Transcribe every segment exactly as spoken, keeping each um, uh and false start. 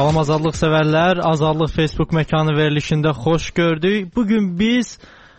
Salam azadlıq sevərlər, Azadlıq Facebook məkanı verilişində xoş gördük. Bugün biz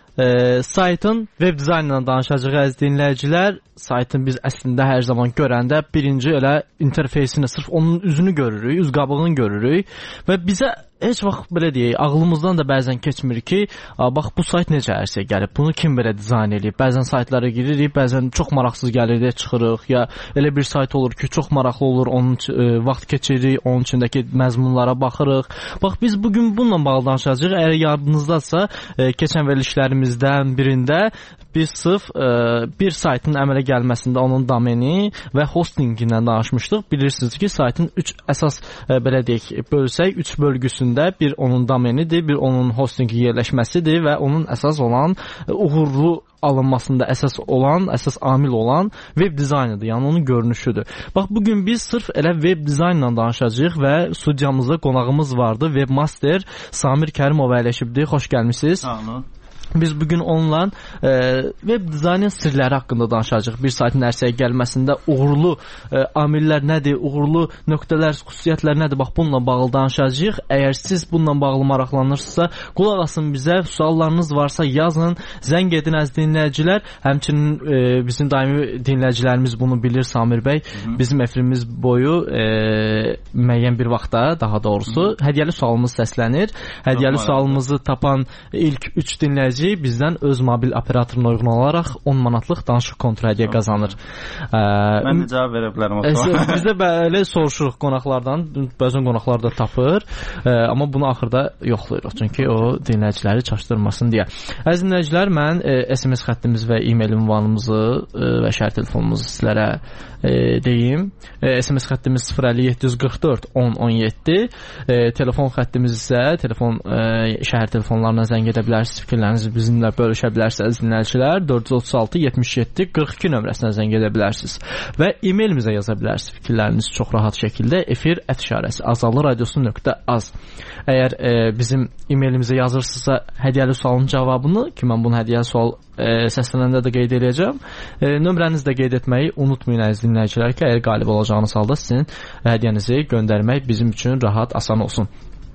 e, saytın web dizaynından danışacağıq əziz dinləyicilər. Saytın biz əslində hər zaman görəndə birinci elə interfeysini, sırf onun üzünü görürük, üz qabığını görürük və bizə heç vaxt belə deyək, ağlımızdan da bəzən keçmir ki, bax bu sayt necə hər şey gəlib, bunu kim belə dizayn edib? Bəzən saytlara giririk, bəzən çox maraqsız gəlir deyə çıxırıq, ya elə bir sayt olur ki, çox maraqlı olur, onun e, vaxt keçiririk, onun içindəki məzmunlara baxırıq. Bax biz bugün bununla bağlı danışacağıq. Əgər yadınızdadsa, e, keçən verilişlərimizdən birində biz sırf e, bir saytın əmələ gəlməsində onun domeni və hostingindən danışmışdıq. Bilirsiniz ki, saytın üç əsas e, belə deyək, bölsək, üç bölgüsündə bir onun domenidir, bir onun hostingi yerləşməsidir və onun əsas olan uğurlu alınmasında əsas olan, əsas amil olan web dizaynidir, yəni onun görünüşüdür. Bax, bugün biz sırf elə web dizaynla danışacağıq və studiyamızda qonağımız vardı, webmaster Samir Kərimov əyləşibdir. Xoş gəlmisiniz. Sağ olun. Biz bugün onunla e, web dizaynın sirləri haqqında danışacağıq. Bir saytın ərsəyə gəlməsində uğurlu e, amillər nədir, uğurlu nöqtələr, xüsusiyyətlər nədir? Bax, bununla bağlı danışacağıq. Əgər siz bununla bağlı maraqlanırsınızsa, qulaq asın bizə, suallarınız varsa yazın, zəng edin əziz dinləyicilər. Həmçinin e, bizim daimi dinləyicilərimiz bunu bilir, Samir bəy. Hı-hı. Bizim efirimiz boyu e, müəyyən bir vaxtda, daha doğrusu, Hı-hı. hədiyyəli sualımız səslənir. Hədiyyəli sualımızı tapan ilk üç dinləyici bizdən öz mobil operatoruna uyğun olaraq on manatlıq danışıq kontra hədiyyə qazanır. Ə, Mən də cavab verə bilərəm o suala. Biz də belə soruşuruq qonaqlardan, bəzən qonaqlar da tapır, ə, amma bunu axırda yoxlayırıq, çünki o dinləyiciləri çaşdırmasın deyə. Əziz dinləyicilər, mən ə, S M S xəttimiz və e-mail ünvanımızı ə, və şəhər telefonumuzu sizlərə ə, deyim. Ə, S M S xəttimiz sıfır əlli yeddi yüz qırx dörd on on yeddi, ə, telefon xəttimiz isə telefon ə, şəhər telefonlarına zəng edə bilərsiniz, fikirlərinizi bizimlə bölüşə bilərsiniz dinləyicilər. dörd yüz otuz altı yetmiş yeddi qırx iki nömrəsinə zəng edə bilərsiniz və e-mailimizə yaza bilərsiniz fikirlərinizi çox rahat şəkildə efir ət işarəsi azadlıq radiosu nöqtə az. Əgər e, bizim e-mailimizə yazırsınızsa hədiyyəli sualın cavabını, ki mən bunu hədiyyəli sual e, səslənəndə də qeyd edəcəm, e, nömrənizi də qeyd etməyi unutmayın əziz dinləyicilər ki, əgər qalib olacağınız halda sizin hədiyyənizi göndərmək bizim üçün rahat, asan olsun.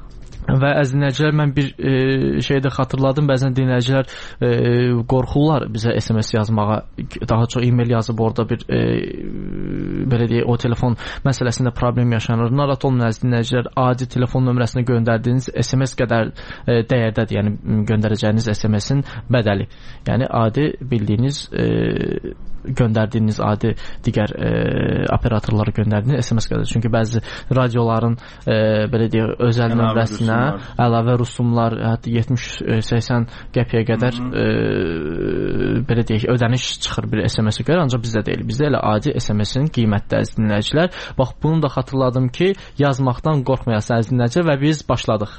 Və əziz dinləyicilər, mən bir e, şey də xatırladım. Bəzən dinləyicilər e, qorxurlar bizə S M S yazmağa. Daha çox e-mail yazıb orada bir e, belə deyək, o telefon məsələsində problem yaşanır. Narahat olmayın əziz dinləyicilər. Adi telefon nömrəsinə göndərdiyiniz S M S qədər e, dəyərdədir. Yəni göndərəcəyiniz S M S-in bədəli. Yəni adi bildiyiniz e, göndərdiyiniz adi digər e, operatorlara göndərdiyiniz S M S qədər. Çünki bəzi radioların e, belə deyək, özəl nömrəsinə əlavə rüsumlar, hətta yetmiş səksən qəpiyə qədər e, belə deyək, ödəniş çıxır bir S M S-ə görə, ancaq bizdə deyil. Bizdə elə adi S M S-in qiymətli əziz dinləyicilər. Bax, bunu da xatırladım ki, yazmaqdan qorxmayasınız əziz dinləyicilər və biz başladıq.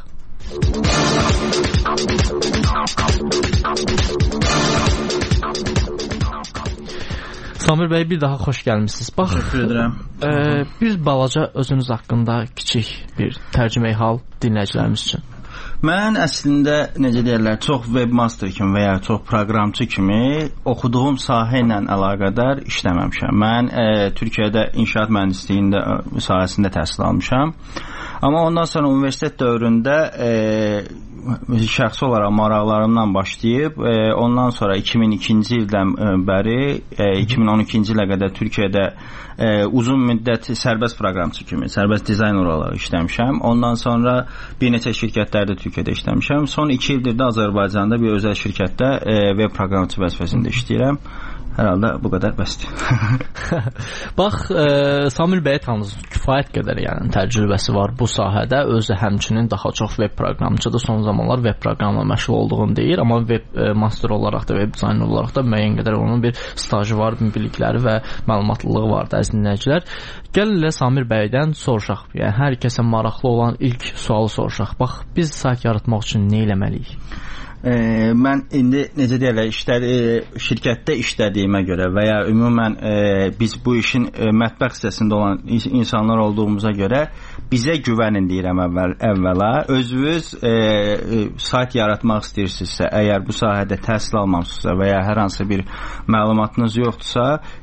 Samir bəy, bir daha xoş gəlmişsiniz. Bax, e, bir balaca özünüz haqqında kiçik bir tərcüməyi hal dinləyicilərimiz üçün. Mən əslində, necə deyirlər, çox webmaster kimi və ya çox proqramçı kimi oxuduğum sahə ilə əlaqədar işləməmişəm. Mən e, Türkiyədə inşaat mühəndisliğində sahəsində təhsil almışam. Amma ondan sonra universitet dövründə e, şəxsi olaraq maraqlarımdan başlayıb, e, ondan sonra iki min ikinci ildən bəri, e, iki min on ikinci ilə qədər Türkiyədə e, uzun müddət sərbəst proqramçı kimi, sərbəst dizayner olaraq işləmişəm. Ondan sonra bir neçə şirkətlərdə Türkiyədə işləmişəm. Son iki ildir də Azərbaycanda bir özəl şirkətdə e, web proqramçı vəzifəsində işləyirəm. Hər halda bu qədər bəsdir. Bax, e, Samir bəyə tanısınız, kifayət qədər yəni təcrübəsi var bu sahədə. Özü həmçinin daha çox web proqramçıdır. Son zamanlar web proqramla məşğul olduğunu deyir, amma web e, master olaraq da, web dizayner olaraq da müəyyən qədər onun bir stajı var, bilikləri və məlumatlılığı var da əziz dinləyicilər. Gəlin elə Samir bəydən soruşaq. Yəni hər kəsə maraqlı olan ilk sualı soruşaq. Bax, biz sayt yaratmaq üçün nə etməliyik? E, mən indi necə deyirlər, işlədi, şirkətdə işlədiyimə görə və ya ümumən e, biz bu işin e, mətbəx hissəsində olan insanlar olduğumuza görə bizə güvənin deyirəm əvvəl, əvvəla. Özünüz e, e, sayt yaratmaq istəyirsinizsə, əgər bu sahədə təhsil almamısınızsa və ya hər hansı bir məlumatınız yoxdursa,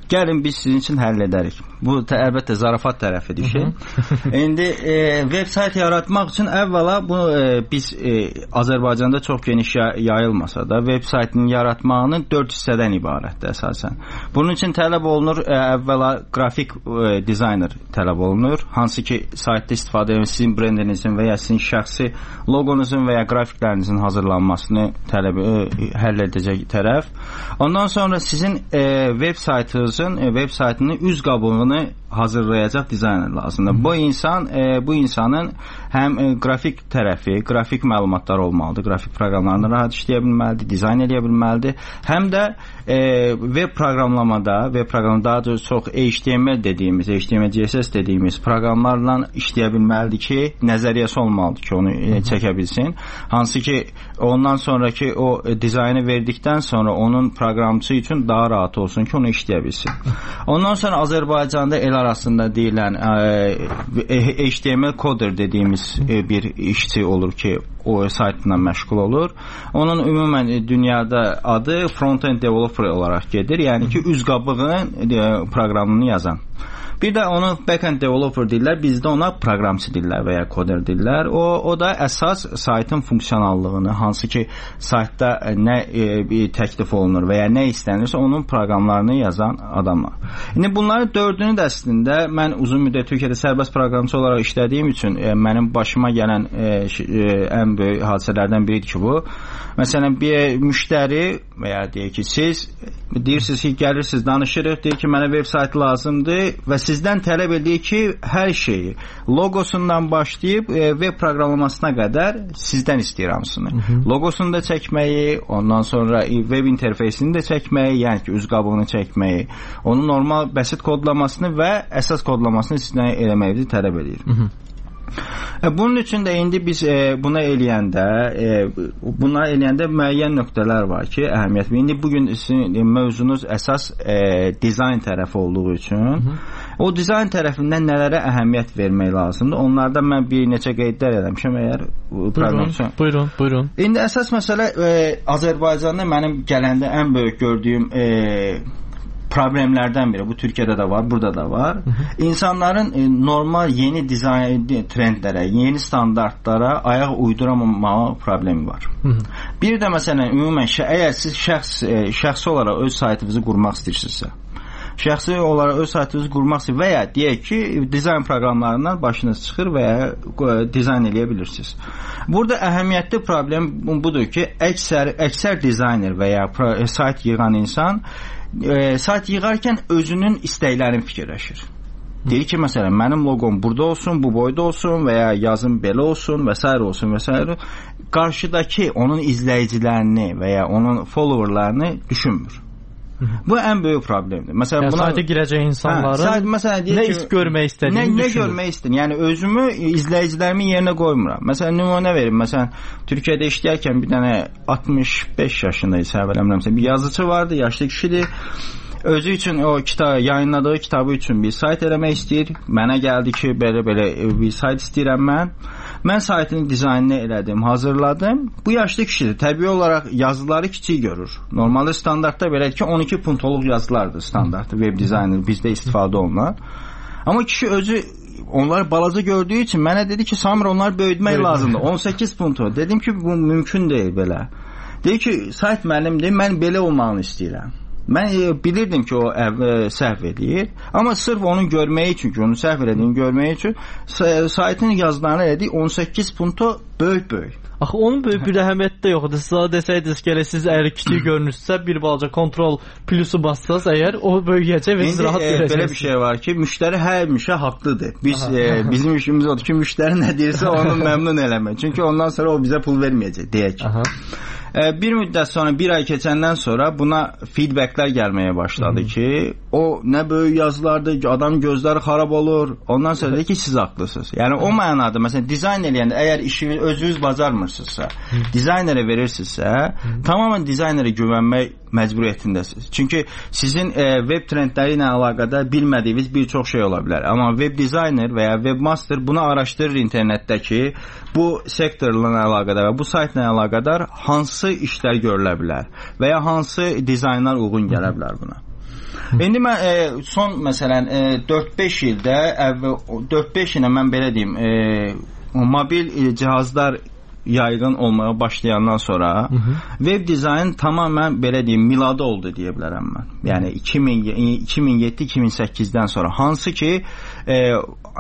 gəlin biz sizin üçün həll edərik. Bu əlbəttə zarafat tərəfidir ki. İndi e, veb sayt yaratmaq üçün əvvəla bu e, biz e, Azərbaycanda çox geniş yayılmasa da veb saytının yaratmağının dörd hissədən ibarətdir əsasən. Bunun üçün tələb olunur e, əvvəla qrafik e, dizayner tələb olunur. Hansı ki saytda istifadə edən sizin brendinizin və ya sizin şəxsi logonuzun və ya qrafiklərinizin hazırlanmasını tələb e, həll edəcək tərəf. Ondan sonra sizin e, veb saytınız web saytının üz qabığını hazırlayacaq dizayner lazımdır. Bu insan e, bu insanın həm e, qrafik tərəfi, qrafik məlumatlar olmalıdır. Qrafik proqramlarını rahat işləyə bilməlidir, dizayn edə bilməlidir. Həm də e, web proqramlamada, web proqramı daha da çox H T M L dediyimiz, H T M L C S S dediyimiz proqramlarla işləyə bilməlidir ki, nəzəriyyəsi olmalıdır ki, onu e, çəkə bilsin. Hansı ki, ondan sonraki o e, dizaynı verdikdən sonra onun proqramçı üçün daha rahat olsun ki, onu işləyə bilsin. Ondan sonra Azərbaycanda el arasında deyilən e, H T M L coder dediğimiz e, bir işçi olur ki o saytla məşğul olur. Onun ümumən dünyada adı front-end developer olaraq gedir. Yəni ki, üz qabığının e, proqramını yazan. Bir də onu backend developer deyirlər, bizdə ona proqramçı deyirlər və ya koder deyirlər. O, o da əsas saytın funksionallığını, hansı ki saytda nə e, təklif olunur və ya nə istənirsə onun proqramlarını yazan adamlar. İndi bunların dördünü də əslində mən uzun müddət Türkiyədə sərbəst proqramçı olaraq işlədiyim üçün e, mənim başıma gələn e, e, ən böyük hadisələrdən biridir ki bu. Məsələn, bir müştəri və ya deyək ki, siz deyirsiniz ki, gəlirsiniz, danışırıq, deyir ki, mənə web saytı lazımdır və sizdən tələb edir ki, hər şeyi logosundan başlayıb e, web proqramlamasına qədər sizdən istəyir hamısını. Hı -hı. Logosunu da çəkməyi, ondan sonra web interfeysini də çəkməyi, yəni ki, üz qabığını çəkməyi, onun normal bəsit kodlamasını və əsas kodlamasını sizdən eləməyi tələb edir. Hı -hı. Bunun üçün də indi biz e, buna eləyəndə e, buna eləyəndə müəyyən nöqtələr var ki, əhəmiyyətli. İndi bugün sizin mövzunuz əsas e, dizayn tərəfi olduğu üçün Hı -hı. o dizayn tərəfindən nələrə əhəmiyyət vermək lazımdır? Onlardan mən bir neçə qeydlər eləmişəm əgər buyurun, buyurun, buyurun. İndi əsas məsələ e, Azərbaycanda mənim gələndə ən böyük gördüyüm e, problemlərdən biri. Bu Türkiyədə də var, burada da var. Hı -hı. İnsanların e, normal yeni dizayn trendlərə, yeni standartlara ayaq uyduramama problemi var. Hı -hı. Bir də məsələn ümumən əgər siz şəxs e, şəxsi olaraq öz saytınızı qurmaq istəyirsinizsə, şəxsi olaraq öz saytınızı qurmaq istəyir və ya deyək ki, dizayn proqramlarından başınız çıxır və ya e, dizayn eləyə bilirsiniz. Burada əhəmiyyətli problem budur ki, əksər əksər dizayner və ya pro, sayt yığan insan E, sayt yığarkən özünün istəklərini fikirləşir. Deyir ki, məsələn, mənim logom burada olsun, bu boyda olsun və ya yazım belə olsun və s. olsun və s. Qarşıdakı onun izləyicilərini və ya onun followerlarını düşünmür. Bu ən böyük problemdir. Məsələn, yəni, buna sayta girəcək insanların hə, sayt, məsələn, nə ki, iş görmək istədiyini nə, nə düşünür. görmək istəyir? Yəni özümü, izləyicilərimin yerinə qoymuram. Məsələn, nümunə verim. Məsələn, Türkiyədə işləyərkən bir dənə altmış beş yaşında isə eləmirəmsə bir yazıcı vardı, yaşlı kişidir. Özü üçün o kitab yayınladığı kitabı üçün bir sayt eləmək istəyir. Mənə gəldi ki, belə-belə bir sayt istəyirəm mən. Mən saytın dizaynını elədim, hazırladım. Bu yaşlı kişidir. Təbii olaraq yazıları kiçik görür. Normalde standartda belədir ki, on iki puntoluq yazılardır standartda web dizayner bizdə istifadə olunan. Amma kişi özü onları balaca gördüyü için mənə dedi ki, Samir onları böyütmək lazımdır. on səkkiz puntu. Dedim ki, bu mümkün deyil belə. Dedi ki, sayt mənimdir, mən belə olmağını istəyirəm. Mən e, bilirdim ki, o e, səhv edir. Amma sırf onu görməyi üçün, ki, onu səhv edədiyini görməyi üçün saytın yazılarını elədik on səkkiz punto böyük-böyük. Axı onun böyük bir əhəmiyyəti də yoxdur. Siz desəydiniz ki, siz əgər kiçik görünürsə, bir balaca kontrol plusu bassaz, əgər o böyüyəcək və siz rahat e, görəcəksiniz. Belə bir şey var ki, müştəri həmişə haqlıdır. Biz e, bizim işimiz odur ki, müştəri nə deyirsə onu məmnun eləmək. Çünki ondan sonra o bizə pul verməyəcək, deyək. Aha. Bir müddət sonra, bir ay keçəndən sonra buna feedbacklər gəlməyə başladı Hı-hı. ki, o nə böyük yazılardır ki, adam gözləri xarab olur. Ondan sonra dedi ki, siz haqlısınız. Yəni o mənada, məsələn, dizayn eləyəndə, əgər işini özünüz bacarmırsınızsa, Hı-hı. dizaynerə verirsinizsə, Hı-hı. tamamən dizaynerə güvənmək məcburiyyətindəsiniz. Çünki sizin e, web trendləri ilə əlaqədar bilmədiyiniz bir çox şey ola bilər. Amma web dizayner və ya webmaster bunu araşdırır internetdəki bu sektorla əlaqədar və bu saytla əlaqədar hansı işlər görülə bilər və ya hansı dizaynlar uyğun gələ bilər buna. İndi mən e, son məsələn e, dörd-beş ildə əvvəl dörd-beş ilə mən belə deyim, e, mobil e, cihazlar yaygın olmaya başlayandan sonra hı -hı. web dizayn tamamen belə deyim miladı oldu deyə bilərəm mən. Yəni iki min yeddi iki min səkkizdən sonra hansı ki e, e,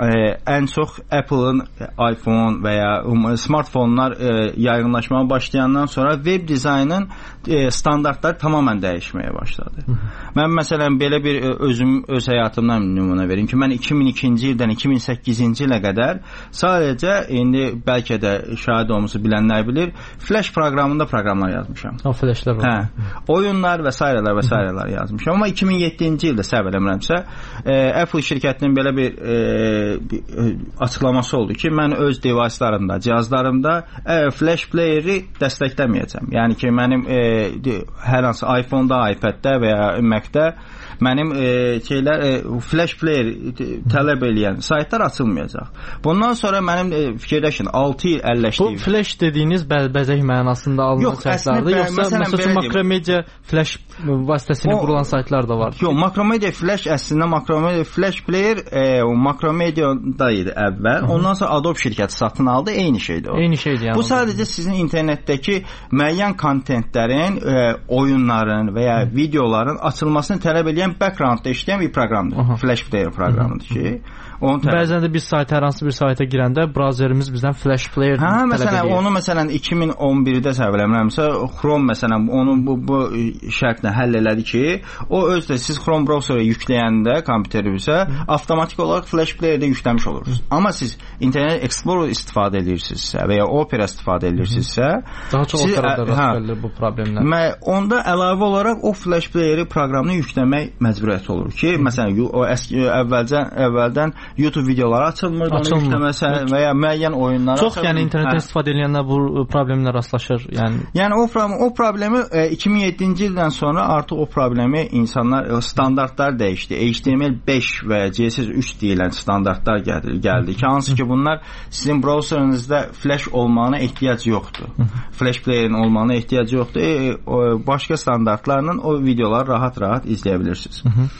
ən çox Apple'ın iPhone və ya smartfonlar e, yaygınlaşmaya başlayandan sonra web dizaynın e, standartları tamamen dəyişməyə başladı. Hı -hı. Mən məsələn belə bir özüm öz həyatımdan nümunə verim ki, mən iki min ikinci ildən iki min səkkizinci ilə qədər sadəcə indi bəlkə də şahid olmuş bilənlər bilir, Flash proqramında proqramlar yazmışam. O Flashlar var. Hə. Oyunlar və sairələr və sairələr yazmışam. Amma iki min yeddinci ildə səhv eləmirəmsə, e, Apple şirkətinin belə bir, e, bir e, açıqlaması oldu ki, mən öz device'larımda, cihazlarımda e, Flash player'i dəstəkləməyəcəm. Yəni ki, mənim e, hər hansı iPhone-da, iPad-də və ya Mac-də mənim e, şeylər e, Flash player tələb eləyən saytlar açılmayacaq. Bundan sonra mənim e, fikirləşin altı il əlləşdiyim. Bu Flash dediyiniz bəzək mənasında alınan saytlardır, yoxsa məsələn Makromedia Flash vasitəsilə qurulan saytlar da var? Yox, Makromedia Flash əslində Makromedia Flash player e, Makromedia'da idi əvvəl. Hı -hı. Ondan sonra Adobe şirkəti satın aldı, eyni şeydir o. Eyni şeydir yəni. Bu sadəcə sizin internetdəki müəyyən kontentlərin, e, oyunların və ya videoların açılmasını tələb edən backgroundda işləyən bir proqramdır. Aha. Flash player proqramıdır ki, onu tələb... Bəzən də biz sayta, hər hansı bir sayta girəndə browserimiz bizdən Flash player hə, tələb məsələn, edir. Onu məsələn iki min on birdə səhv eləmirəmsə, Chrome məsələn onu bu, bu şərtlə həll elədi ki, o özdə siz Chrome browserə yükləyəndə kompüterimizə avtomatik olaraq Flash playerdə yükləmiş olursunuz. Amma siz Internet Explorer istifadə edirsinizsə və ya Opera istifadə edirsinizsə, daha çox Opera'da rast gəlir bu problemlər. Onda əlavə olaraq o Flash playeri proqramını yükləmək məcburiyyəti olur ki, məsələn o əski əvvəldən əvvəldən YouTube videoları açılmırdı, onu yükləməsə və ya müəyyən oyunlar çox, yəni internetdən istifadə edənlər bu problemlə rastlaşır. Yəni yəni o problem o problemi e, iki min yeddinci ildən sonra artıq o problemi insanlar standartlar dəyişdi. H T M L beş və C S S üç deyilən standartlar gəldi, gəldi ki, hansı ki bunlar sizin browserinizdə Flash olmağına ehtiyac yoxdur. Flash playerin olmağına ehtiyac yoxdur. E, o, başqa standartlarla o videoları rahat-rahat izləyə bilirsiniz.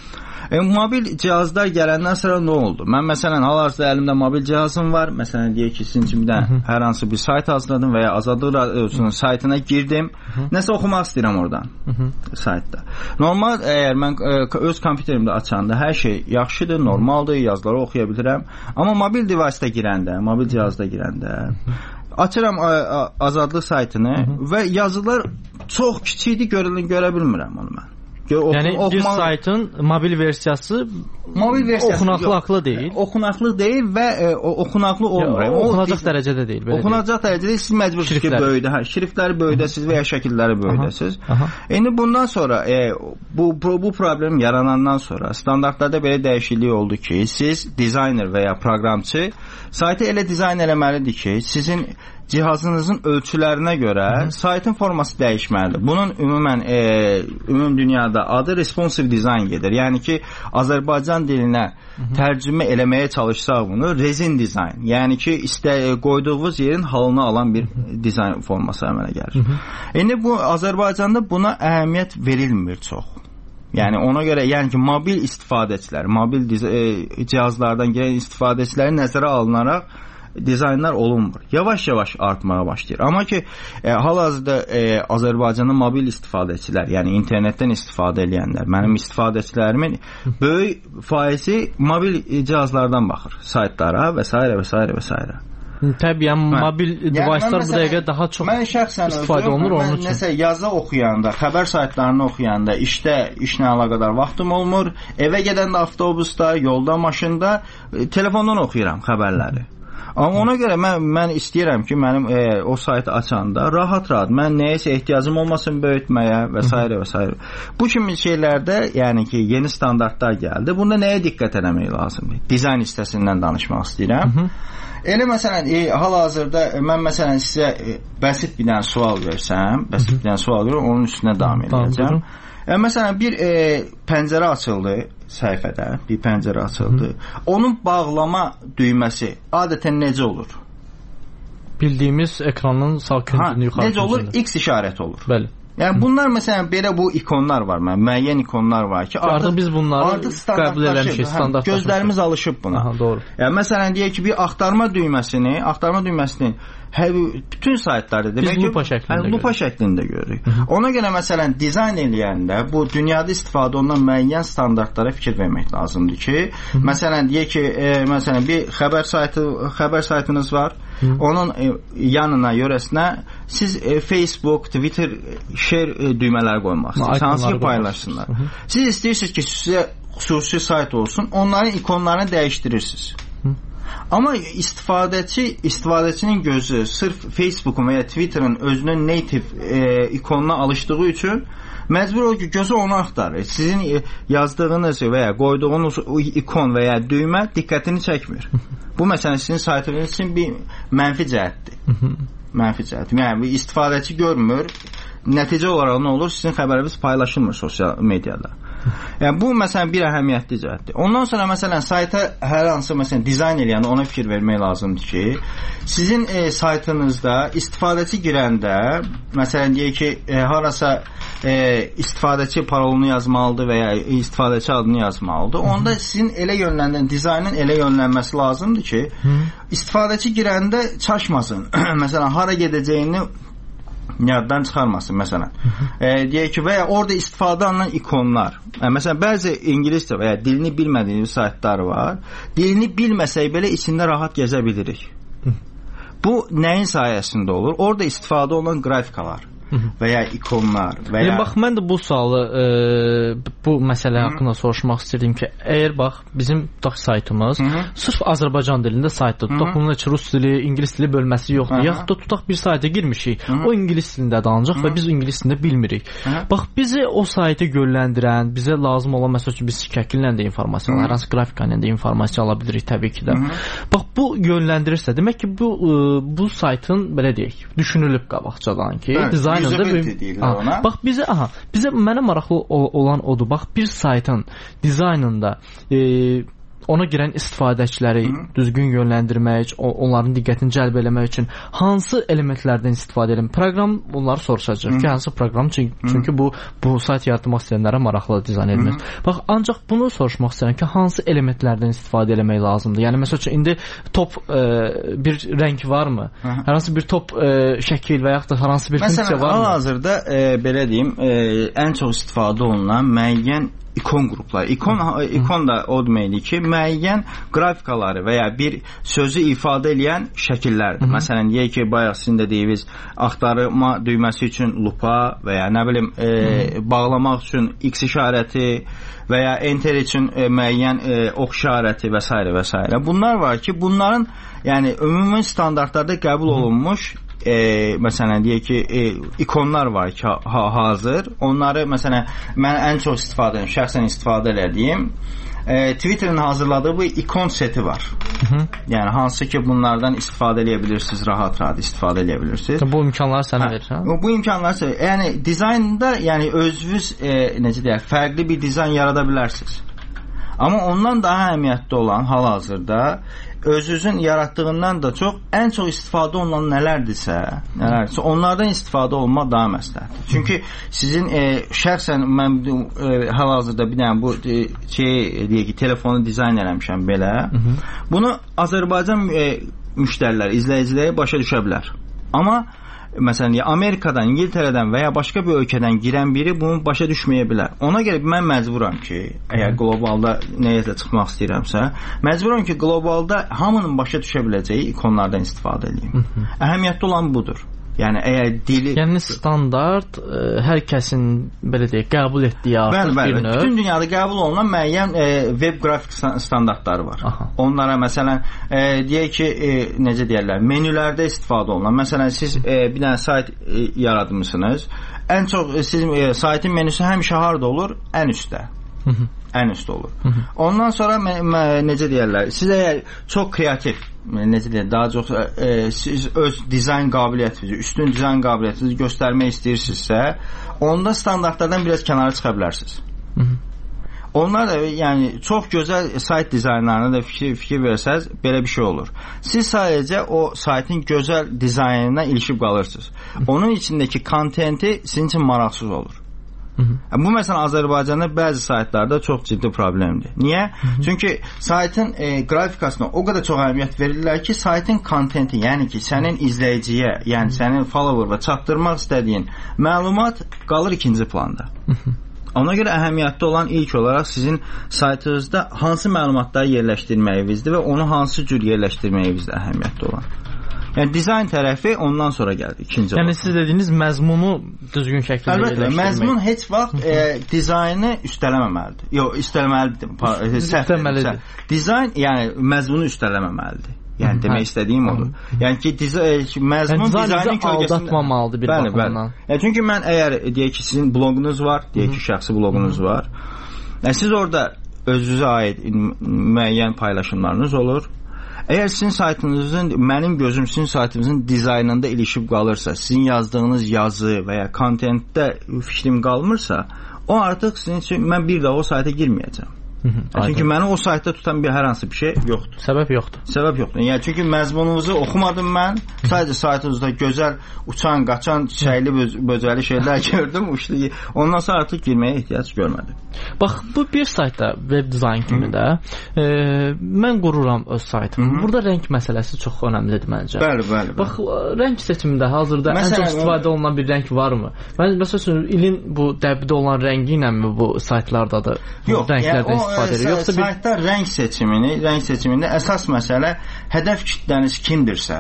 E, mobil cihazlar gələndən sonra nə oldu? Mən məsələn hal-hazırda əlimdə mobil cihazım var. Məsələn deyək ki, sizin üçün bir hər hansı bir sayt hazırladım və ya Azadlıq Radiosunun saytına girdim. Hı -hı. Nəsə oxumaq istəyirəm oradan. Hı -hı. Saytda. Normal əgər mən ə, öz kompüterimdə açanda hər şey yaxşıdır, normaldır, yazıları oxuya bilirəm. Amma mobil device-da girəndə, mobil cihazda girəndə Hı -hı. açıram ə, ə, Azadlıq saytını Hı -hı. və yazılar çox kiçikdir, görülən görə bilmirəm onu mən. Yəni oxuma... bir saytın mobil versiyası mobil versiyası oxunaqlı deyil. Oxunaqlı deyil və e, oxunaqlı olmur. Ya, oxunacaq o, dərəcədə deyil. Oxunacaq dərəcədə deyil. Siz məcbursunuz ki, böyüdə, hə, şriftləri böyüdəsiniz və ya şəkilləri böyüdəsiniz. İndi bundan sonra e, bu, bu bu problem yaranandan sonra standartlarda belə dəyişiklik oldu ki, siz dizayner və ya proqramçı saytı elə dizayn eləməlidir ki, sizin cihazınızın ölçülərinə görə Hı -hı. saytın forması dəyişməlidir. Bunun ümumən e, ümum dünyada adı responsive design gedir. Yəni ki, Azərbaycan dilinə Hı -hı. tərcümə eləməyə çalışsaq bunu resin dizayn. Yəni ki, istə qoyduğunuz yerin halını alan bir Hı -hı. dizayn forması əmələ gəlir. Hı -hı. İndi bu Azərbaycanda buna əhəmiyyət verilmir çox. Yəni ona görə yəni ki, mobil istifadəçilər, mobil e, cihazlardan gələn istifadəçiləri nəzərə alınaraq dizaynlar olunmur. Yavaş-yavaş artmağa başlayır. Amma ki, e, hal-hazırda e, Azərbaycanın mobil istifadəçilər, yəni internetdən istifadə edənlər, mənim istifadəçilərimin böyük faizi mobil cihazlardan baxır, saytlara və s. və s. və s. Təbii, yəni mobil device'lar bu dəqiqə daha çox mən şəxsən istifadə olunur onun üçün. Mən nəsə yazı oxuyanda, xəbər saytlarını oxuyanda, işdə işlə əlaqədar vaxtım olmur. Evə gedəndə avtobusda, yolda, maşında e, telefondan oxuyuram xəbərləri. Amma ona görə mən mən istəyirəm ki, mənim e, o saytı açanda rahat-rahat mən nəyəsə ehtiyacım olmasın böyütməyə və s. və s. Bu kimi şeylərdə, yəni ki, yeni standartlar gəldi. Bunda nəyə diqqət etmək lazımdır? Dizayn hissəsindən danışmaq istəyirəm. Hı -hı. Elə məsələn, e, hal-hazırda mən məsələn sizə e, bəsit bir dənə sual versəm, bəsit bir dənə sual verirəm, onun üstünə davam edəcəm. E, məsələn, bir e, pəncərə açıldı səhifədə, bir pəncərə açıldı. Hı. Onun bağlama düyməsi adətən necə olur? Bildiyimiz ekranın sağ küncünün yuxarı necə olur? X işarəti olur. Bəli. Yəni bunlar məsələn belə bu ikonlar var, mən müəyyən ikonlar var ki, artıq, artıq biz bunları qəbul eləmişik, standartlaşmışıq. Gözlərimiz alışıb buna. Aha, doğru. Yəni məsələn deyək ki, bir axtarma düyməsini, axtarma düyməsini bütün saytlarda demək ki, lupa şəklində, lupa şəklində görürük. Hı -hı. Ona görə məsələn dizayn eləyəndə bu dünyada istifadə olunan müəyyən standartlara fikir vermək lazımdır ki, Hı -hı. məsələn deyək ki, e, məsələn bir xəbər saytı, xəbər saytınız var. Hı -hı. Onun e, yanına, yörəsinə siz e, Facebook, Twitter, share e, düymələri qoymalısınız. Hansı ki paylaşsınlar. Hı -hı. Siz istəyirsiniz ki, sizə xüsusi sayt olsun, onların ikonlarını dəyişdirirsiniz. Hı -hı. Amma istifadəçi, istifadəçinin gözü sırf Facebook'un və ya Twitter'ın özünün native e, ikonuna alışdığı üçün məcbur olur ki, gözü onu axtarır. Sizin yazdığınız və ya qoyduğunuz ikon və ya düymə diqqətini çəkmir. Bu məsələn sizin saytınız üçün bir mənfi cəhətdir. Mənfi cəhət. Yəni istifadəçi görmür. Nəticə olaraq nə olur? Sizin xəbəriniz paylaşılmır sosial mediada. Yəni bu məsələn bir əhəmiyyətli cəhətdir. Ondan sonra məsələn sayta hər hansı məsələn dizayn eləyəndə ona fikir vermək lazımdır ki, sizin e, saytınızda istifadəçi girəndə məsələn deyək ki, e, harasa e, istifadəçi parolunu yazmalıdır və ya istifadəçi adını yazmalıdır. Onda sizin elə yönləndirən dizaynın elə yönlənməsi lazımdır ki, istifadəçi girəndə çaşmasın. Məsələn hara gedəcəyini yaddan çıxarmasın məsələn. E, deyək ki, və ya orada istifadə olunan ikonlar. E, məsələn, bəzi ingiliscə və ya dilini bilmədiyiniz saytlar var. Dilini bilməsək belə içində rahat gəzə bilirik. Bu nəyin sayəsində olur? Orada istifadə olunan qrafikalar və ya ikonlar və ya... Bax, mən də bu sualı e, bu məsələ haqqında soruşmaq istəyirdim ki, əgər bax, bizim tutaq saytımız Hı -hı. sırf Azərbaycan dilində saytdır. Tutaq bunun üçün rus dili, ingilis dili bölməsi yoxdur. Yaxud da tutaq bir sayta girmişik. Hı -hı. O ingilis dilində danacaq və biz ingilis dilində bilmirik. Hı -hı. Bax, bizi o saytı yönləndirən, bizə lazım olan məsəl üçün biz şəkillə də informasiya, hər hansı qrafika ilə də informasiya ala bilirik təbii ki də. Hı -hı. Bax, bu yönləndirirsə, demək ki, bu bu saytın belə deyək, düşünülüb qabaqcadan ki, dizayn Aha, bax bizə aha, bizə mənə maraqlı olan odur. Bax bir saytın dizaynında e, ona girən istifadəçiləri Hı. düzgün yönləndirmək, onların diqqətini cəlb eləmək üçün hansı elementlərdən istifadə edim? Proqram bunları soruşacaq Hı. ki, hansı proqram? Çünki, çünki bu bu sayt yaratmaq istəyənlərə maraqlı dizayn edilir. Bax, ancaq bunu soruşmaq istəyirəm ki, hansı elementlərdən istifadə eləmək lazımdır? Yəni məsəl üçün indi top e, bir rəng varmı? Hı. Hər hansı bir top e, şəkil və yaxud da hər hansı bir Məsələn, funksiya varmı? Məsələn, hal-hazırda e, belə deyim, e, ən çox istifadə olunan müəyyən ikon qruplar. İkon, ikon da o deməkdir ki, müəyyən qrafikaları və ya bir sözü ifadə edən şəkillərdir. Hı -hı. Məsələn, deyək ki, bayaq sizin də deyiniz, axtarma düyməsi üçün lupa və ya nə bilim, e, bağlamaq üçün X işarəti və ya enter üçün e, müəyyən e, ox işarəti və s. və s. Bunlar var ki, bunların yəni ümumi standartlarda qəbul olunmuş E, məsələn deyək ki, e, ikonlar var ki, ha, hazır. Onları məsələn mən ən çox istifadə edirəm, şəxsən istifadə elədiyim e, Twitter'ın hazırladığı bu ikon seti var. Hı -hı. Yəni hansı ki bunlardan istifadə edə bilirsiniz, rahat-rahat istifadə edə bilirsiniz. Bu imkanları sənə verir, hə? Bu imkanları, yəni dizaynda yəni özünüz e, necə deyək, fərqli bir dizayn yarada bilərsiniz. Amma ondan daha əhəmiyyətli olan hal-hazırda özünüzün yaratdığından da çox ən çox istifadə olunan nələrdirsə, nələrdirsə onlardan istifadə olmaq daha məsləhətdir. Çünki sizin e, şəxsən mən e, hal-hazırda bir dənə bu e, şey deyək ki, telefonu dizayn eləmişəm belə. Hı -hı. Bunu Azərbaycan e, müştərilər, izləyiciləri başa düşə bilər. Amma məsələn, Amerikadan, İngiltərədən və ya başqa bir ölkədən girən biri bunu başa düşməyə bilər. Ona görə mən məcburam ki, əgər qlobalda nəyisə çıxmaq istəyirəmsə, məcburam ki, qlobalda hamının başa düşə biləcəyi ikonlardan istifadə edeyim. Əhəmiyyətli olan budur. Yəni əgər dili yəni standart ə, hər kəsin belə deyək qəbul etdiyi artıq bəli, bəli. bir növ. Bütün dünyada qəbul olunan müəyyən e, web qrafik standartları var. Aha. Onlara məsələn e, deyək ki, e, necə deyirlər, menülərdə istifadə olunan. Məsələn siz e, bir dənə sayt e, yaratmısınız. Ən çox e, sizin e, saytın menüsü həmişə harda olur? Ən üstdə. Hı -hı. Ən üstdə olur. Hı -hı. Ondan sonra necə deyirlər, siz əgər çox kreativ, necə deyirlər, daha çox e, siz öz dizayn qabiliyyətinizi, üstün dizayn qabiliyyətinizi göstərmək istəyirsinizsə, onda standartlardan biraz kənara çıxa bilərsiniz. Hı -hı. Onlar da yəni çox gözəl sayt dizaynlarına da fikir, fikir versəz belə bir şey olur. Siz sadəcə o saytın gözəl dizaynına ilişib qalırsınız. Onun içindəki kontenti sizin üçün maraqsız olur. Hı -hı. Bu məsələn Azərbaycanda bəzi saytlarda çox ciddi problemdir. Niyə? Hı -hı. Çünki saytın e, qrafikasına o qədər çox əhəmiyyət verirlər ki, saytın kontenti, yəni ki, sənin izləyiciyə, yəni sənin follower'a çatdırmaq istədiyin məlumat qalır ikinci planda. Hı -hı. Ona görə əhəmiyyətli olan ilk olaraq sizin saytınızda hansı məlumatları yerləşdirməyinizdir və onu hansı cür yerləşdirməyinizdir əhəmiyyətli olan. Yəni dizayn tərəfi ondan sonra gəlir ikinci yəni olaraq. Siz dediyiniz məzmunu düzgün şəkildə Əlbəttə, yerləşdirmək. məzmun heç vaxt e, dizaynı üstələməməlidir. Yox, üstələməlidir. Üstələməlidir. Dizayn yəni məzmunu üstələməməlidir. Yəni demək istədiyim odur. Yəni ki, məzmun dizaynın kölgəsində aldatmamalıdır bir baxımdan. Yəni çünki mən əgər deyək ki, sizin bloqunuz var, deyək ki, şəxsi bloqunuz var. Yəni siz orada özünüzə aid müəyyən paylaşımlarınız olur. Əgər sizin saytınızın, mənim gözüm sizin saytınızın dizaynında ilişib qalırsa, sizin yazdığınız yazı və ya kontentdə fikrim qalmırsa, o artıq sizin üçün mən bir daha o sayta girməyəcəm. Hı -hı, çünki məni o saytda tutan bir hər hansı bir şey yoxdur. Səbəb yoxdur. Səbəb yoxdur. Yəni çünki məzmununuzu oxumadım mən. Sadəcə saytınızda gözəl uçan, qaçan, çiçəkli, böcəli şeylər gördüm. Uçdu. Ondan sonra artıq girməyə ehtiyac görmədim. Bax, bu bir saytda web dizayn kimi də e, mən qururam öz saytımı. Hı -hı. Burada rəng məsələsi çox önəmlidir məncə. Bəli, bəli. Bax, rəng seçimində hazırda məsələn, ən çox istifadə olunan bir rəng varmı? Mən məsələn ilin bu dəbdə olan rəngi ilənmi bu saytlardadır? Yox, rənglərdən yəni, istifadə edir. Yoxsa bir saytda rəng seçimini, rəng seçimində əsas məsələ hədəf kütləniz kimdirsə.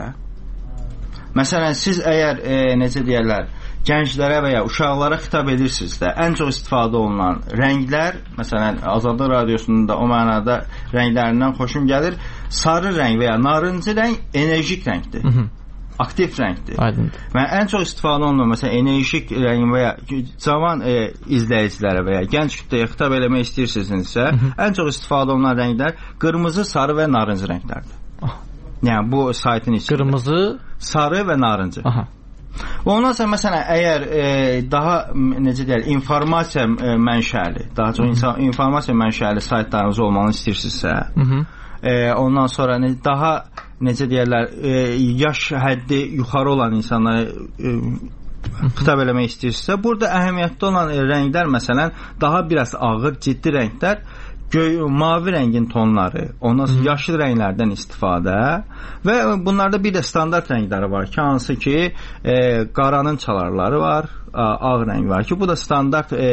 Məsələn, siz əgər e, necə deyirlər, gənclərə və ya uşaqlara xitab edirsinizsə, ən çox istifadə olunan rənglər, məsələn, Azadlıq Radiosunun da o mənada rənglərindən xoşum gəlir. Sarı rəng və ya narıncı rəng enerjik rəngdir. Hı -hı. Aktiv rəngdir. Aydındır. Mən ən çox istifadə olunan məsələn enerjik rəng və ya cavan e, izləyicilərə və ya gənc kütləyə xitab eləmək istəyirsinizsə, ən çox istifadə olunan rənglər qırmızı, sarı və narıncı rənglərdir. Ah. Yəni bu saytın içində qırmızı, sarı və narıncı. Aha. Ondan sonra məsələn əgər e, daha necə deyək, informasiya e, mənşəli, daha çox insan, informasiya mənşəli saytlarınız olmanı istəyirsinizsə, hı -hı. E, ondan sonra daha necə deyirlər, e, yaş həddi yuxarı olan insanlara e, xitab eləmək istəyirsə, burada əhəmiyyətli olan e, rənglər məsələn daha biraz ağır, ciddi rənglər, göy, mavi rəngin tonları, ondan sonra yaşıl rənglərdən istifadə və bunlarda bir də standart rəngləri var ki, hansı ki e, qaranın çalarları var, ağ rəng var ki, bu da standart e,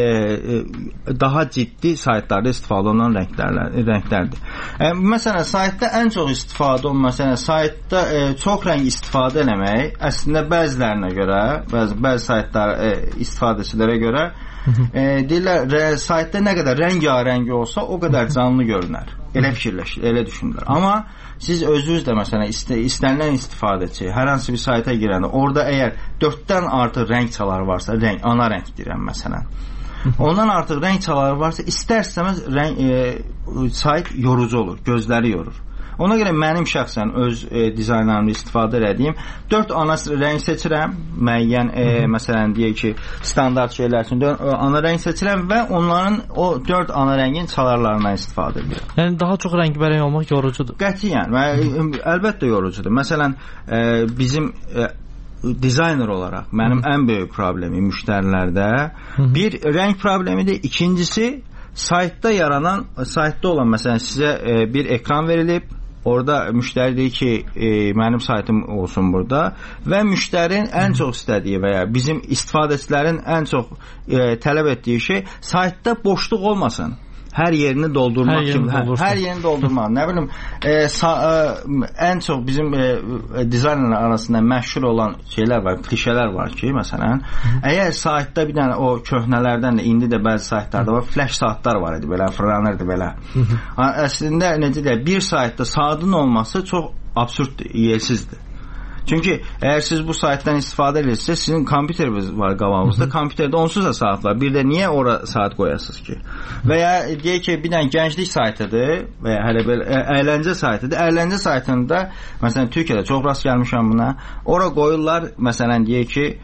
e, daha ciddi saytlarda istifadə olunan rənglərlər, rənglərdir. E, məsələn, saytda ən çox istifadə olunan, məsələn, saytda e, çox rəng istifadə eləmək, əslində bəzilərinə görə, bəzi, bəzi saytlar e, istifadəçilərə görə e, deyirlər, saytda nə qədər rəngarəng olsa, o qədər canlı görünər. Elə fikirləşir, elə düşünürlər. Amma siz özünüz də məsələn ist istənilən istifadəçi hər hansı bir sayta girəndə orada əgər dörddən artıq rəng çaları varsa, rəng, ana rəng deyirəm məsələn. Ondan artıq rəng çaları varsa, istər-istəməz rəng e, sayt yorucu olur, gözləri yorur. Ona görə mənim şəxsən öz e, dizaynlarımda istifadə etdiyim dörd ana rəng seçirəm. Müəyyən e, məsələn deyək ki, standart şeylər üçün dörd ana rəng seçirəm və onların o dörd ana rəngin çalarlarından istifadə edirəm. Yəni daha çox rəngbərəng olmaq yorucudur. Qətiyyən, və əlbəttə yorucudur. Məsələn, e, bizim e, dizayner olaraq mənim Hı. ən böyük problemim müştərilərdə Hı. bir rəng problemidir. İkincisi saytda yaranan, saytda olan məsələn sizə e, bir ekran verilib. Orada müştəri deyir ki, e, mənim saytım olsun burada və müştərinin ən çox istədiyi və ya bizim istifadəçilərin ən çox e, tələb etdiyi şey saytda boşluq olmasın. Hər yerini doldurmaq hər kimi, yerini hər, hər yerini doldurmaq. Nə bilim, e, sa, e, ən çox bizim e, dizaynerlər arasında məşhur olan şeylər var, klişələr var ki, məsələn, əgər saytda bir dənə o köhnələrdən də indi də bəzi saytlarda var, flash saatlar var idi belə, fırlanırdı belə. Əslində necə deyək, bir saytda saatın olması çox absurddur, yersizdir. Çünki əgər siz bu saytdan istifadə edirsiniz, sizin kompüteriniz var qabağınızda, kompüterdə onsuz da saat var. Bir də niyə ora saat qoyasınız ki? Və ya deyək ki, bir dənə gənclik saytıdır və ya hələ belə əyləncə saytıdır. Əyləncə saytında, məsələn, Türkiyədə çox rast gəlmişəm buna. Ora qoyurlar, məsələn, deyək ki,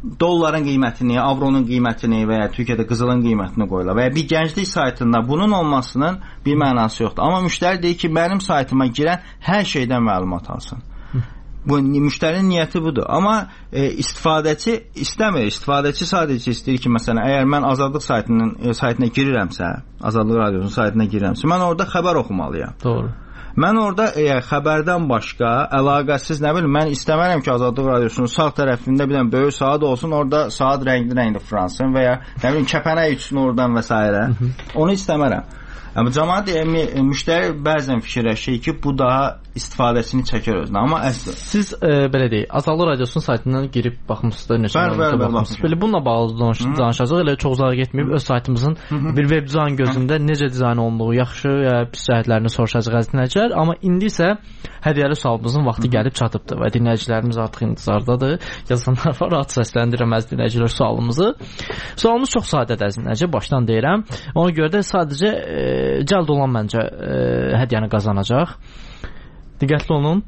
dolların qiymətini, avronun qiymətini və ya Türkiyədə qızılın qiymətini qoyurlar və ya bir gənclik saytında bunun olmasının bir mənası yoxdur. Amma müştəri deyir ki, mənim saytıma girən hər şeydən məlumat alsın. Bu müştərinin niyyəti budur. Amma e, istifadəçi istəmir. İstifadəçi sadəcə istəyir ki, məsələn, əgər mən Azadlıq saytının e, saytına girirəmsə, Azadlıq radiosunun saytına girirəmsə, mən orada xəbər oxumalıyam. Doğru. Mən orada e, xəbərdən başqa əlaqəsiz, nə bilim, mən istəmərəm ki, Azadlıq radiosunun sağ tərəfində bir dənə böyük saat olsun, orada saat rəngli-rəngli fıransın və ya nə bilim kəpənək üçün oradan və s. Onu istəmərəm. Amma cəmaət e, müştəri bəzən fikirləşir ki, bu daha istifadəsini çəkər özünə. Amma əslində siz e, belə deyək, Azadlıq radiosunun saytından girib baxmısınız, neçə məlumatlara baxmısınız. Belə bununla bağlı danış danışacağıq. Elə çox uzağa getməyib öz saytımızın bir web dizayn gözündə necə dizayn olunduğu, yaxşı ya pis cəhətlərini soruşacağıq əziz dinləyicilər. Amma indi isə hədiyyəli sualımızın vaxtı gəlib çatıbdır və dinləyicilərimiz artıq intizardadır. Yazanlar var, rahat səsləndirəm əziz dinləyicilər sualımızı. Sualımız çox sadədir əziz dinləyicilər, başdan deyirəm. Ona görə də sadəcə e, cəld olan məncə e, hədiyyəni qazanacaq. Diqqətli olun.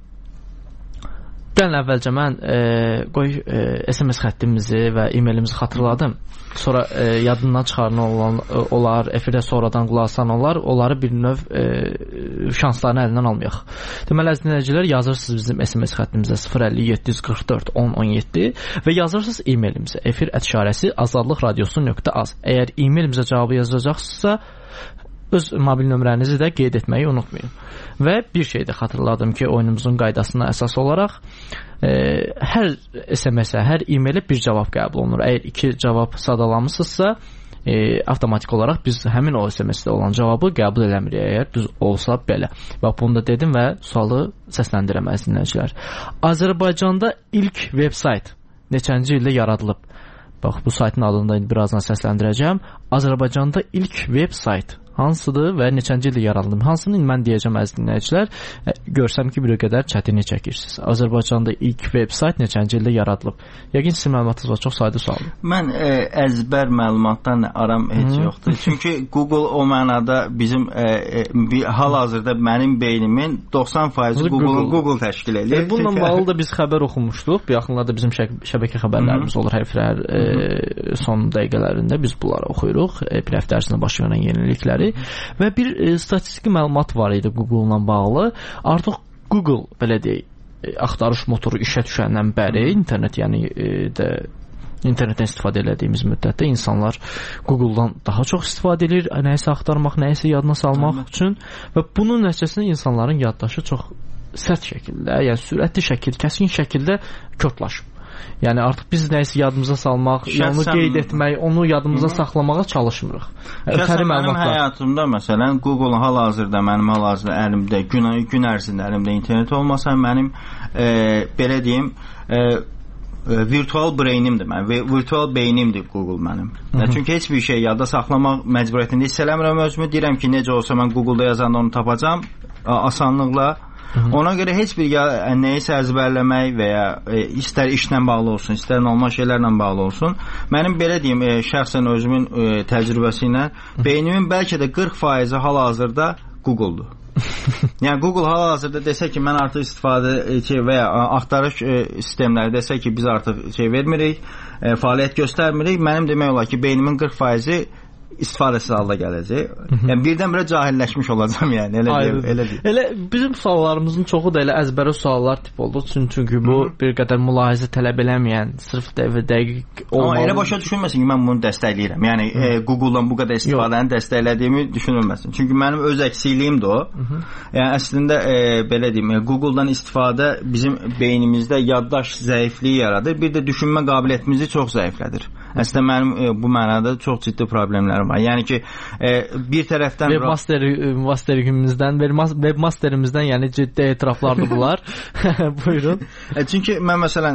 Gəlin əvvəlcə mən e, qoy e, S M S xəttimizi və e-mailimizi xatırladım. Sonra e, yadından çıxarılan olan, e, olar, efirdə sonradan qulaq asan olar, onları bir növ e, şanslarını əlindən almayaq. Deməli, əziz dinləyicilər, yazırsınız bizim S M S xəttimizə sıfır əlli yeddi yüz qırx dörd on on yeddi və yazırsınız e-mailimizə efir at işarəsi azadlıq radiosu nöqtə az. Əgər e-mailimizə cavabı yazacaqsınızsa, öz mobil nömrənizi də qeyd etməyi unutmayın. Və bir şey də xatırladım ki, oyunumuzun qaydasına əsas olaraq e, hər S M S-ə, hər e-mailə bir cavab qəbul olunur. Əgər iki cavab sadalamısınızsa, e, avtomatik olaraq biz həmin o S M S-də olan cavabı qəbul eləmirik, əgər düz olsa belə. Bax, bunu da dedim və sualı səsləndirəm əziz dinləyicilər. Azərbaycanda ilk veb-sayt neçənci ildə yaradılıb? Bax, bu saytın adını da birazdan səsləndirəcəm. Azərbaycanda ilk veb-sayt hansıdır və neçənci ildə yaradılıb? Hansını mən deyəcəm əziz dinləyicilər. Görsəm ki, bir qədər çətinlik çəkirsiniz. Azərbaycanda ilk veb-sayt neçənci ildə yaradılıb? Yəqin sizin məlumatınız var, çox sayda sualdır. Mən e, əzbər məlumatdan aram heç Hı. yoxdur. Çünki Google o mənada bizim e, e, bir hal-hazırda mənim beynimin doxsan faizi Google Google təşkil edir. E, bununla bağlı da biz xəbər oxumuşduq. Bir yaxınlarda bizim şəbəkə xəbərlərimiz Hı. olur hər hər e, son dəqiqələrində biz bunları oxuyuruq. E, bir həftə ərzində baş verən yenilikləri və bir e, statistiki məlumat var idi Google-la bağlı. Artıq Google, belə deyək, e, axtarış motoru işə düşəndən bəri internet, yəni e, də internetdən istifadə etdiyimiz müddətdə insanlar Google-dan daha çox istifadə edir, nəyisə axtarmaq, nəyisə yadına salmaq Hı. üçün və bunun nəticəsində insanların yaddaşı çox sərt şəkildə, yəni sürətli şəkil, kəskin şəkildə körtlaşıb. Yəni artıq biz nəyisə yadımıza salmaq, Şəxsən, onu qeyd etmək, onu yadımıza Hı. saxlamağa çalışmırıq. Şəxsən mənim həyatımda, məsələn, Google hal-hazırda mənim hal-hazırda əlimdə, gün, gün ərzində əlimdə internet olmasa, mənim e, belə deyim, e, virtual brainimdir mənim, virtual beynimdir Google mənim. Hı -hı. Çünki heç bir şey yadda saxlamaq məcburiyyətində hiss eləmirəm özümü. Deyirəm ki, necə olsa mən Google-da yazanda onu tapacam asanlıqla. Hı -hı. Ona görə heç bir ya, nəyisə əzbərləmək və ya e, istər işlə bağlı olsun, istər normal şeylərlə bağlı olsun. Mənim belə deyim, e, şəxsən özümün e, təcrübəsi ilə beynimin bəlkə də qırx faizi hal-hazırda Google-dur. Yəni Google hal-hazırda desə ki, mən artıq istifadə ki, və ya axtarış e, sistemləri desə ki, biz artıq şey vermirik, e, fəaliyyət göstərmirik, mənim demək olar ki, beynimin qırx faizi istifadəsiz halda gələcək. Yəni birdən-birə cahilləşmiş olacağam, yəni elə deyim, elə deyim. Elə bizim suallarımızın çoxu da elə əzbərə suallar tip oldu. Çünki bu Hı -hı. bir qədər mülahizə tələb eləməyən, sırf dəqiq olmalı. Amma elə başa düşülməsin ki, mən bunu dəstəkləyirəm. Yəni e, Google-dan bu qədər istifadəni dəstəklədiyimi düşünülməsin. Çünki mənim öz əksiyiliyim də o. Hı -hı. Yəni əslində e, belə deyim, e, Google-dan istifadə bizim beynimizdə yaddaş zəifliyi yaradır. Bir də düşünmə qabiliyyətimizi çox zəiflədir. Əslində mənim e, bu mənada çox ciddi problemlərim var. Yəni ki, e, bir tərəfdən webmaster webmasterimizdən, webmasterimizdən, yəni ciddi etiraflardır bunlar. Buyurun. E, çünki mən məsələn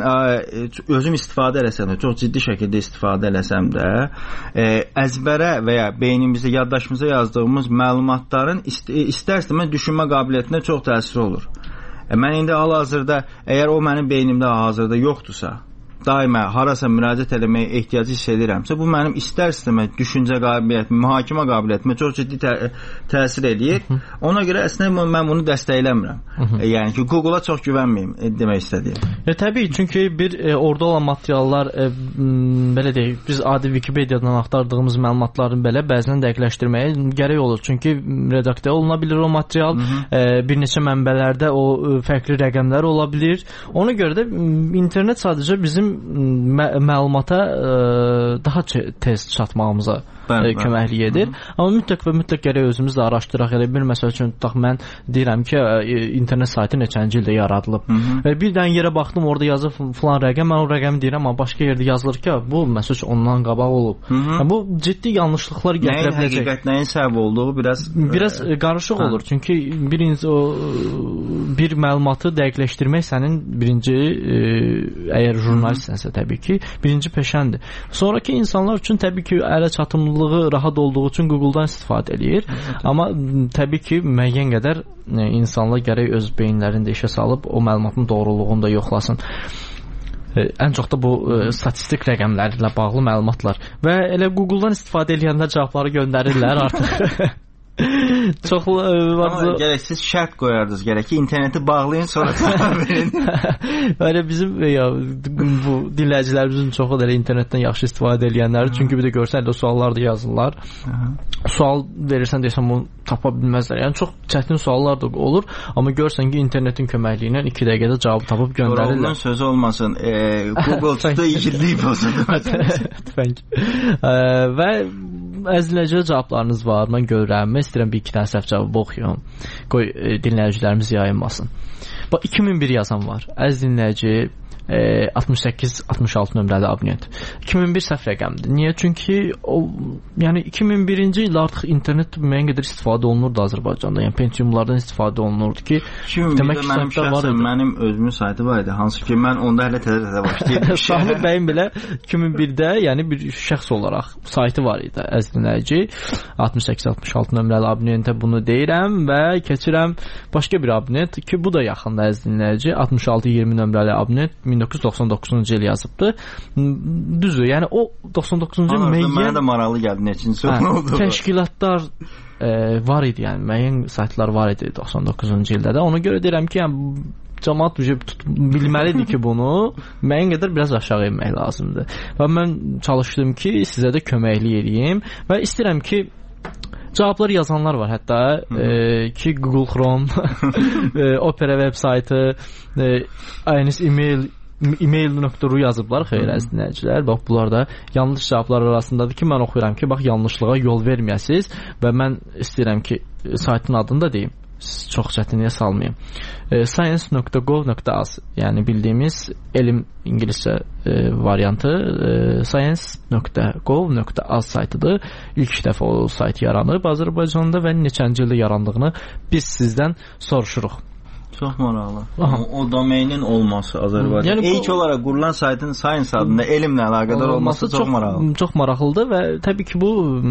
e, özüm istifadə eləsəm də, çox ciddi şəkildə istifadə eləsəm də, e, əzbərə və ya beynimizdə, yaddaşımıza yazdığımız məlumatların ist istər-istəməz düşünmə qabiliyyətinə çox təsiri olur. E, mən indi hal-hazırda, əgər o mənim beynimdə hal-hazırda yoxdursa, daima harasa müraciət etməyə ehtiyacı hiss edirəmsə, bu mənim istər-istəməz düşüncə qabiliyyətimə, mühakimə qabiliyyətimə çox ciddi tə təsir edir. Ona görə əslində mən bunu dəstəkləmirəm. E, yəni ki, Google-a çox güvənməyim e, demək istədiyim. E, təbii, çünki bir e, orada olan materiallar e, belə deyək, biz adi Wikipediadan axtardığımız məlumatların belə bəzən dəqiqləşdirməyə gərək olur. Çünki redaktə oluna bilir o material, e, bir neçə mənbələrdə o e, fərqli rəqəmlər ola bilir. Ona görə də internet sadəcə bizim mə məlumata e, daha tez çatmağımıza Bəli, e, köməklik edir. Hı -hı. Amma mütləq və mütləq gərək özümüz də araşdıraq. Elə bir məsəl üçün tutaq, mən deyirəm ki, e, internet saytı neçənci ildə yaradılıb. Hı -hı. E, bir dənə yerə baxdım, orada yazıb falan rəqəm, mən o rəqəmi deyirəm, amma başqa yerdə yazılır ki, bu məsəl üçün ondan qabaq olub. Hı -hı. Yəni, bu ciddi yanlışlıqlar gətirə biləcək. Nəyin həqiqət, nəyin səbəb olduğu biraz biraz e, qarışıq hə. olur. Çünki birinci o bir məlumatı dəqiqləşdirmək sənin birinci e, əgər jurnalistsənsə təbii ki, birinci peşəndir. Sonrakı insanlar üçün təbii ki, ələ çatımlı rahat olduğu üçün Google-dan istifadə eləyir. Amma təbii ki, müəyyən qədər insanlar gərək öz beyinlərində işə salıb o məlumatın doğruluğunu da yoxlasın. Ən çox da bu ə, statistik rəqəmlərlə bağlı məlumatlar. Və elə Google-dan istifadə edənlər cavabları göndərirlər artıq. Çox amma gərək siz şərt qoyardınız, gərək ki, interneti bağlayın, sonra cavab verin. Elə bizim ya, bu dinləyicilərimizin çoxu da internetdən yaxşı istifadə edənlər, çünki bir də görsən də suallar da yazırlar. Aha. Sual verirsən desəm onu tapa bilməzlər. Yəni çox çətin suallar da olur, amma görsən ki, internetin köməkliyi ilə iki dəqiqədə cavab tapıb göndərirlər. Onun sözü olmasın. E, Google tutdu igidlik bozuldu. Tüfəng. Və əziləcə cavablarınız var. Mən görürəm. Mən istəyirəm bir iki dənə səhv cavabı oxuyum. Qoy e, dinləyicilərimiz yayınmasın. Bax, iki min bir yazan var. Əziz dinləyici, e, altmış səkkiz altmış altı nömrəli abunent. iki min bir səhv rəqəmdir. Niyə? Çünki o, yəni iki min birinci ildə artıq internet müəyyən qədər istifadə olunurdu Azərbaycanda. Yəni Pentiumlardan istifadə olunurdu ki, demək ki, mənim şəxsən mənim özümün saytı var idi. Hansı ki, mən onda hələ təzə-təzə başlayırdım. Sahib bəyin belə iki min birdə yəni bir şəxs olaraq saytı var idi. Əziz dinləyici, altmış səkkiz altmış altı nömrəli abunentə bunu deyirəm və keçirəm başqa bir abunent ki, bu da yaxında əziz dinləyici, altmış altı iyirmi nömrəli abunent min doqquz yüz doxsan doqquzuncu il yazıbdı. Düzdür, yəni o doxsan doqquzuncu il müəyyən... Mənə də maraqlı gəldi, neçinci hə, oldu. Təşkilatlar e, var idi, yəni müəyyən saytlar var idi doxsan doqquzuncu ildə də. Ona görə deyirəm ki, yəni cəmaət bilməlidir ki, bunu müəyyən qədər biraz aşağı inmək lazımdır. Və mən çalışdım ki, sizə də köməklik edeyim və istəyirəm ki, cavablar yazanlar var hətta e, ki Google Chrome, e, Opera web saytı, e, aynis email email.ru yazıblar, xeyr əziz dinləyicilər. Bax, bunlar da yanlış cavablar arasındadır ki, mən oxuyuram ki, bax, yanlışlığa yol verməyəsiniz və mən istəyirəm ki, saytın adını da deyim. Çox çətinliyə salmayayım. E, science nöqtə gov nöqtə az, yəni bildiyimiz elm ingiliscə e, variantı e, science nöqtə gov nöqtə az saytıdır. İlk dəfə o sayt yaranıb Azərbaycanda və neçənci ildə yarandığını biz sizdən soruşuruq. Çox maraqlı. O, o domeinin olması Azərbaycanda. Yəni, ilk bu, olaraq qurulan saytın Science adında elmlə əlaqədar olması, olması çox, çox maraqlı. Çox maraqlıdır və təbii ki, bu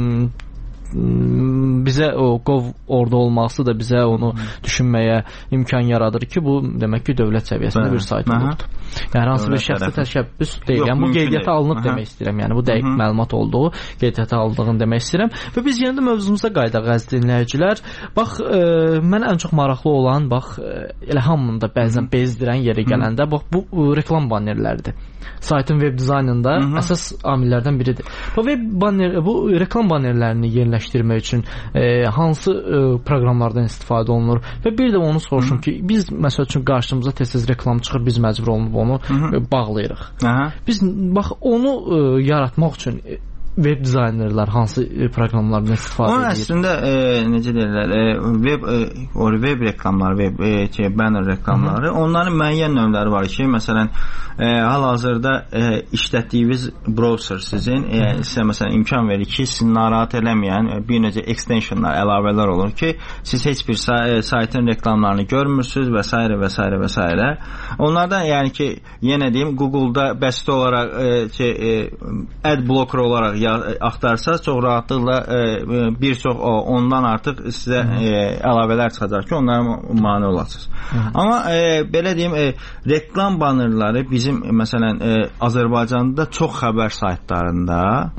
bizə o Gov orada olması da bizə onu düşünməyə imkan yaradır ki, bu demək ki, dövlət səviyyəsində bir sayt olubdur. Yəni hansı bir şəxsi təşəbbüs deyil. Yəni bu qeydiyyata alınıb Aha. demək istəyirəm. Yəni bu dəqiq Hı-hı. məlumat olduğu, qeydiyyata alındığını demək istəyirəm. Və biz yenə də mövzumuza qayıdaq əziz dinləyicilər. Bax, e, mənə ən çox maraqlı olan, bax, e, elə hamını da bəzən bezdirən yerə gələndə, bax, bu e, reklam bannerləridir. Saytın web dizaynında Hı-hı. əsas amillərdən biridir. Bu web banner, bu reklam bannerlərini yerləşdirmək üçün e, hansı e, proqramlardan istifadə olunur və bir də onu soruşum Hı-hı. ki, biz məsəl üçün qarşımıza tez-tez reklam çıxır, biz məcbur olunub onu Hı-hı. bağlayırıq. Aha. Biz bax onu e, yaratmaq üçün e, web dizaynerlər hansı proqramlardan istifadə edir? O əslində e, necə deyirlər, e, web e, o web reklamları, web e, şey, banner reklamları, Hı-hı. onların müəyyən növləri var ki, məsələn, e, hal-hazırda e, işlətdiyiniz browser sizin e, sizə məsələn imkan verir ki, sizi narahat eləməyən e, bir necə extensionlar, əlavələr olur ki, siz heç bir say saytın reklamlarını görmürsünüz və s. və s. və s. Onlardan yəni ki, yenə deyim, Google-da bəsit olaraq e, şey, e, ad blocker olaraq axtarsaz çox rahatlıqla e, bir çox o, ondan artıq sizə e, əlavələr çıxacaq ki, onlara mane olacaqsınız. Amma e, belə deyim, e, reklam bannerları bizim məsələn e, Azərbaycanda çox xəbər saytlarında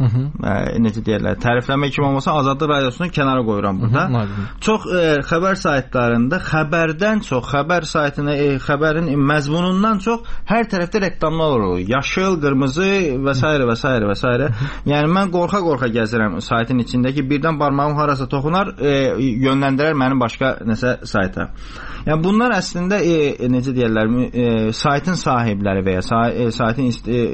e, necə deyirlər, tərifləmək kimi olmasa Azadlıq Radiosunu kənara qoyuram burada. Hı -hı. Çox e, xəbər saytlarında xəbərdən çox, xəbər saytına e, xəbərin məzmunundan çox hər tərəfdə reklamlar olur. Yaşıl, qırmızı və s. və s. və s. Yəni mən qorxa-qorxa gəzirəm saytın içindəki, birdən barmağım harasa toxunar, e, yönləndirər məni başqa nəsə sayta. Yəni bunlar əslində e, necə deyirlər, e, saytın sahibləri və ya say e, saytın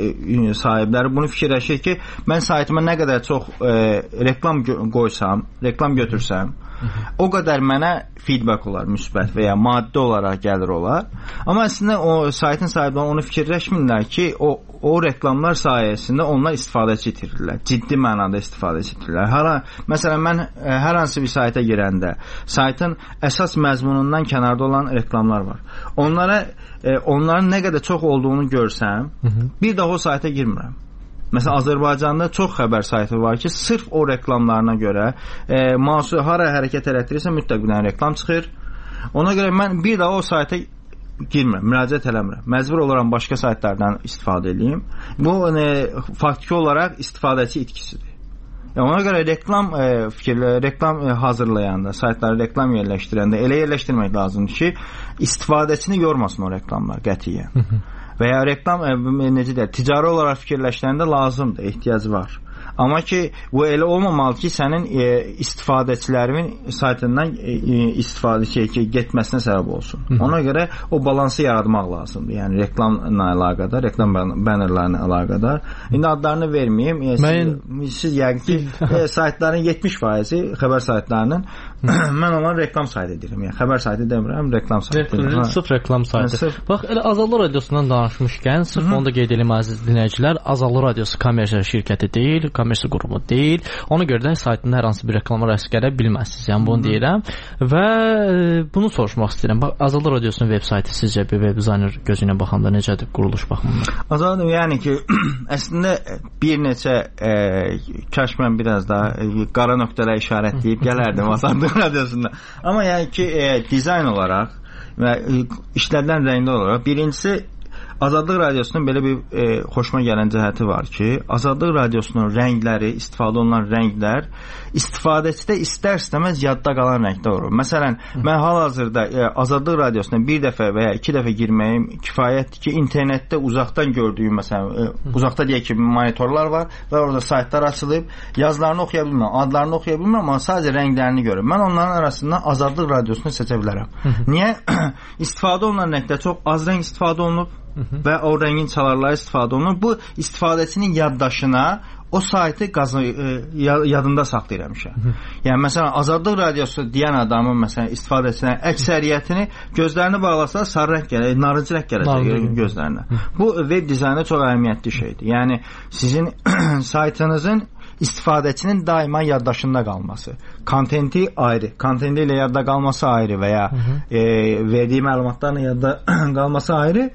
e, sahibləri bunu fikirləşir ki, mən saytıma nə qədər çox e, reklam qoysam, reklam götürsəm, o qədər mənə feedback olar, müsbət və ya maddi olaraq gəlir olar. Amma əslində o saytın sahibləri onu fikirləşmirlər ki, o o reklamlar sayəsində onlar istifadəçi itirirlər. Ciddi mənada istifadəçi itirirlər. Hara, məsələn, mən ə, hər hansı bir sayta girəndə saytın əsas məzmunundan kənarda olan reklamlar var. Onlara ə, onların nə qədər çox olduğunu görsəm, hı -hı. bir daha o sayta girmirəm. Məsələn, Azərbaycanda çox xəbər saytı var ki, sırf o reklamlarına görə e, mahsul hara hərəkət elətdirirsə mütləq bir dənə reklam çıxır. Ona görə mən bir daha o sayta girmirəm, müraciət eləmirəm. Məcbur olaram başqa saytlardan istifadə edeyim. Bu e, faktiki olaraq istifadəçi itkisidir. E, ona görə reklam e, fikirlə, reklam e, hazırlayanda, saytları reklam yerləşdirəndə elə yerləşdirmək lazımdır ki, istifadəçini yormasın o reklamlar qətiyyən. Və ya reklam necə deyir, ticari olaraq fikirləşəndə lazımdır, ehtiyacı var. Amma ki, bu elə olmamalı ki, sənin e, istifadəçilərin saytından e, istifadə şey ki, getməsinə səbəb olsun. Hı -hı. Ona görə o balansı yaratmaq lazımdır. Yəni reklamla əlaqədar, reklam bannerlarına əlaqədar. İndi adlarını verməyim. E, Mən... Siz, siz yəqin ki, e, saytların yetmiş faizi xəbər saytlarının mən onları reklam saytı edirəm. Yəni xəbər saytı demirəm, reklam saytı. Reklam, sırf reklam saytı. Sırf... Bax, elə Azadlıq Radiosundan danışmışkən, sırf Hı -hı. onu da qeyd edim əziz dinləyicilər, Azadlıq Radiosu kommersiya şirkəti deyil, kommersiya qurumu deyil. Ona görə də saytında hər hansı bir reklama rast gələ bilməzsiniz. Yəni bunu Hı -hı. deyirəm və bunu soruşmaq istəyirəm. Bax, Azadlıq Radiosunun veb saytı sizcə bir web dizayner gözü ilə baxanda necədir quruluş baxımından? Azadlıq, yəni ki, əslində bir neçə e, kaş mən biraz daha e, qara nöqtələ işarətləyib gələrdim Azadlıq Radiosunda. Amma yəni ki, e, dizayn olaraq və e, işlədilən rəngli olaraq birincisi Azadlıq Radiosunun belə bir e, xoşuma gələn cəhəti var ki, Azadlıq Radiosunun rəngləri, istifadə olunan rənglər istifadəçidə istər-istəməz yadda qalan rəngdə olur. Məsələn, mən hal-hazırda e, Azadlıq Radiosuna bir dəfə və ya iki dəfə girməyim kifayətdir ki, internetdə uzaqdan gördüyüm, məsələn, e, uzaqda deyək ki, monitorlar var və orada saytlar açılıb, yazılarını oxuya bilmirəm, adlarını oxuya bilmirəm, amma sadəcə rənglərini görürəm. Mən onların arasından Azadlıq Radiosunu seçə bilərəm. Niyə? İstifadə olunan rəngdə çox az rəng istifadə olunub və o rəngin çalarları istifadə olunur. Bu istifadəçinin yaddaşına o saytı qazı, e, yadında saxlayır həmişə. Yəni məsələn Azadlıq Radiosu deyən adamın məsələn istifadəçilərin əksəriyyətini gözlərini bağlasa sarı rəng gələcək, narıncı rəng gələcək gözlərinə. Bu web dizaynda çox əhəmiyyətli şeydir. Yəni sizin saytınızın istifadəçinin daima yaddaşında qalması. Kontenti ayrı, kontenti ilə yadda qalması ayrı və ya e, verdiyi məlumatlarla yadda qalması ayrı.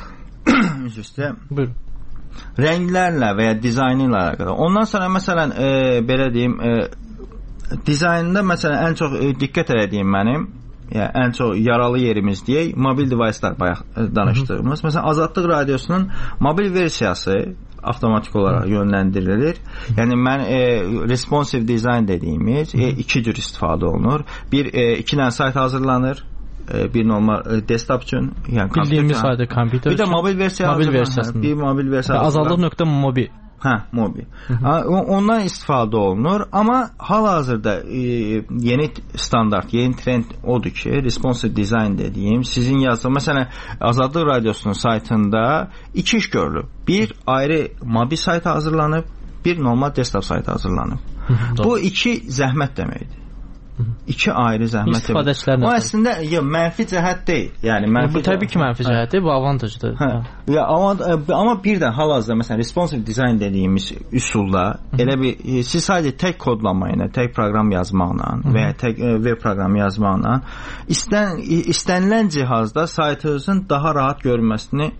Üst-üstə rənglərlə və ya dizaynı ilə əlaqədar. Ondan sonra məsələn e, belə deyim, e, dizaynında məsələn ən çox e, diqqət etdiyim mənim, yəni ən çox yaralı yerimiz deyək, mobil devicelər bayaq danışdığımız. Məsələn Azadlıq Radiosunun mobil versiyası avtomatik olaraq yönləndirilir. Yəni mən e, responsive design dediyimiz e, iki cür istifadə olunur. Bir e, iki dənə sayt hazırlanır. Bir normal desktop üçün, yəni bildiyimiz sayda kompüter. Bir də mobil versiya, mobil versiyasında. Bir mobil versiya. Azadlıq.mobi. Hə, mobi. Ondan istifadə olunur, amma hal-hazırda e, yeni standart, yeni trend odur ki, responsive design dediyim, sizin yazdığınız, məsələn, Azadlıq Radiosunun saytında iki iş görülüb. Bir ayrı mobil sayt hazırlanıb, bir normal desktop sayt hazırlanıb. Bu iki zəhmət deməkdir. İki ayrı zəhmət. İstifadəçilərlə. O əslində ya, mənfi cəhət deyil. Yəni mənfi. Bu təbii ki, mənfi cəhətdir, bu avantajdır. Hə. Ya amma amma bir də hal-hazırda məsələn responsive design dediyimiz üsulda elə bir siz sadəcə tək kodlama ilə, tək proqram yazmaqla və ya tək web proqramı yazmaqla istən istənilən cihazda saytınızın daha rahat görünməsini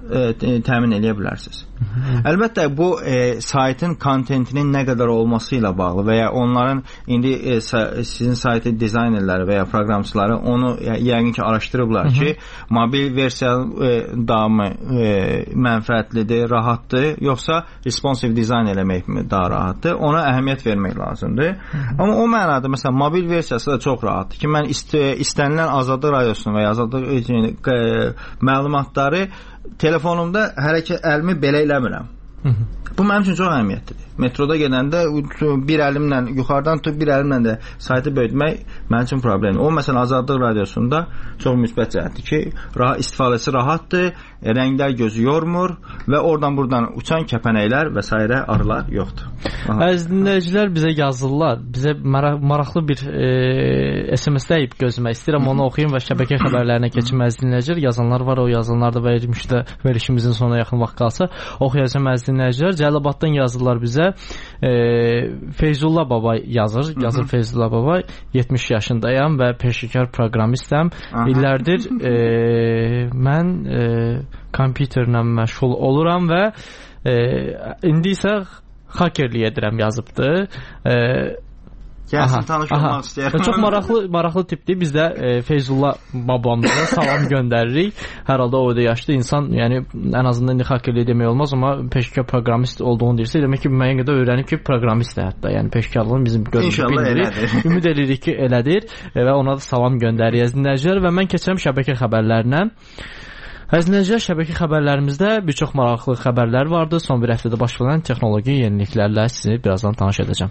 e, təmin edə bilərsiniz. Əlbəttə bu e, saytın kontentinin nə qədər olması ilə bağlı və ya onların indi e, sizin saytı dizaynerləri və ya proqramçıları onu yəqin ki araşdırıblar ki, mobil versiya e, daha mı e, mənfəətlidir, rahatdır, yoxsa responsive dizayn eləmək mi daha rahatdır? Ona əhəmiyyət vermək lazımdır. Amma o mənada məsələn mobil versiyası da çox rahatdır ki, mən ist istənilən Azadlıq radiosunu və ya Azadlıq e, məlumatları telefonumda hərəkət əlimi belə eləmirəm. Bu mənim üçün çox əhəmiyyətlidir. Metroda gedəndə bir əlimlə yuxarıdan tutub bir əlimlə də saytı böyütmək mənim üçün problemdir. O məsələn Azadlıq radiosunda çox müsbət cəhətdir ki, rahat istifadəsi rahatdır, rənglər gözü yormur və oradan buradan uçan kəpənəklər və s. arılar yoxdur. Əziz dinləyicilər bizə yazırlar. Bizə maraqlı bir e, S M S deyib gözümə istəyirəm onu oxuyum və şəbəkə xəbərlərinə keçim. Əziz dinləyicilər, yazanlar var, o yazanlar da verilmişdə verilişimizin sonuna yaxın vaxt qalsa oxuyacağım. Əziz dinləyicilər, Cəlilabaddan yazırlar bizə. E, Feyzullah baba yazır. Yazır Feyzullah baba. yetmiş yaşındayam və peşəkar proqramistəm. İllərdir e, mən e, kompüterlə məşğul oluram və e, indi isə hakerlik edirəm yazıbdı. E, Gəlsin tanış olmaq istəyirəm. Çox maraqlı maraqlı tipdir. Biz də e, Feyzullah babamıza salam göndəririk. Hər halda o da yaşlı insan, yəni ən azından indi hakerlik demək olmaz, amma peşəkar proqramist olduğunu deyirsə, demək ki, müəyyən qədər öyrənib ki, proqramistdir hətta. Yəni peşəkarlığın bizim görmüşük. Ümid edirik ki, elədir və ona da salam göndəririk dinləyicilər və mən keçirəm şəbəkə xəbərlərinə. Əziz dinləyicilər, şəbəkə xəbərlərimizdə bir çox maraqlı xəbərlər vardı. Son bir həftədə baş verən texnoloji yeniliklərlə sizi birazdan tanış edəcəm.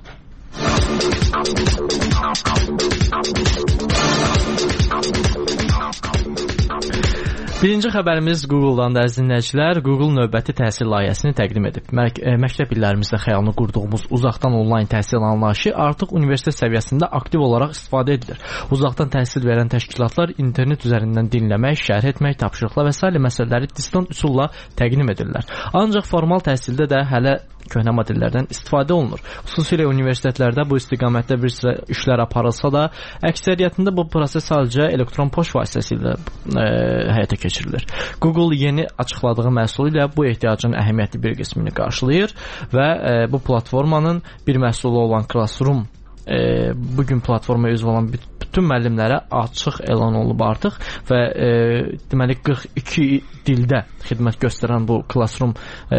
Birinci xəbərimiz Google-dan da əziz dinləyicilər. Google növbəti təhsil layihəsini təqdim edib. Mək məktəb illərimizdə xəyalını qurduğumuz uzaqdan onlayn təhsil anlayışı artıq universitet səviyyəsində aktiv olaraq istifadə edilir. Uzaqdan təhsil verən təşkilatlar internet üzərindən dinləmək, şərh etmək, tapşırıqlar və sair məsələləri distant üsulla təqdim edirlər. Ancaq formal təhsildə də hələ köhnə modellərdən istifadə olunur. Xüsusilə universitetlərdə bu istiqamətdə bir sıra işlər aparılsa da, əksəriyyətində bu proses sadəcə elektron poçt vasitəsilə e, həyata keçirilir. Google yeni açıqladığı məhsulu ilə bu ehtiyacın əhəmiyyətli bir qismini qarşılayır və e, bu platformanın bir məhsulu olan Classroom e, bugün platformaya üzv olan bütün müəllimlərə açıq elan olunub artıq və e, deməli qırx iki dildə xidmət göstərən bu Classroom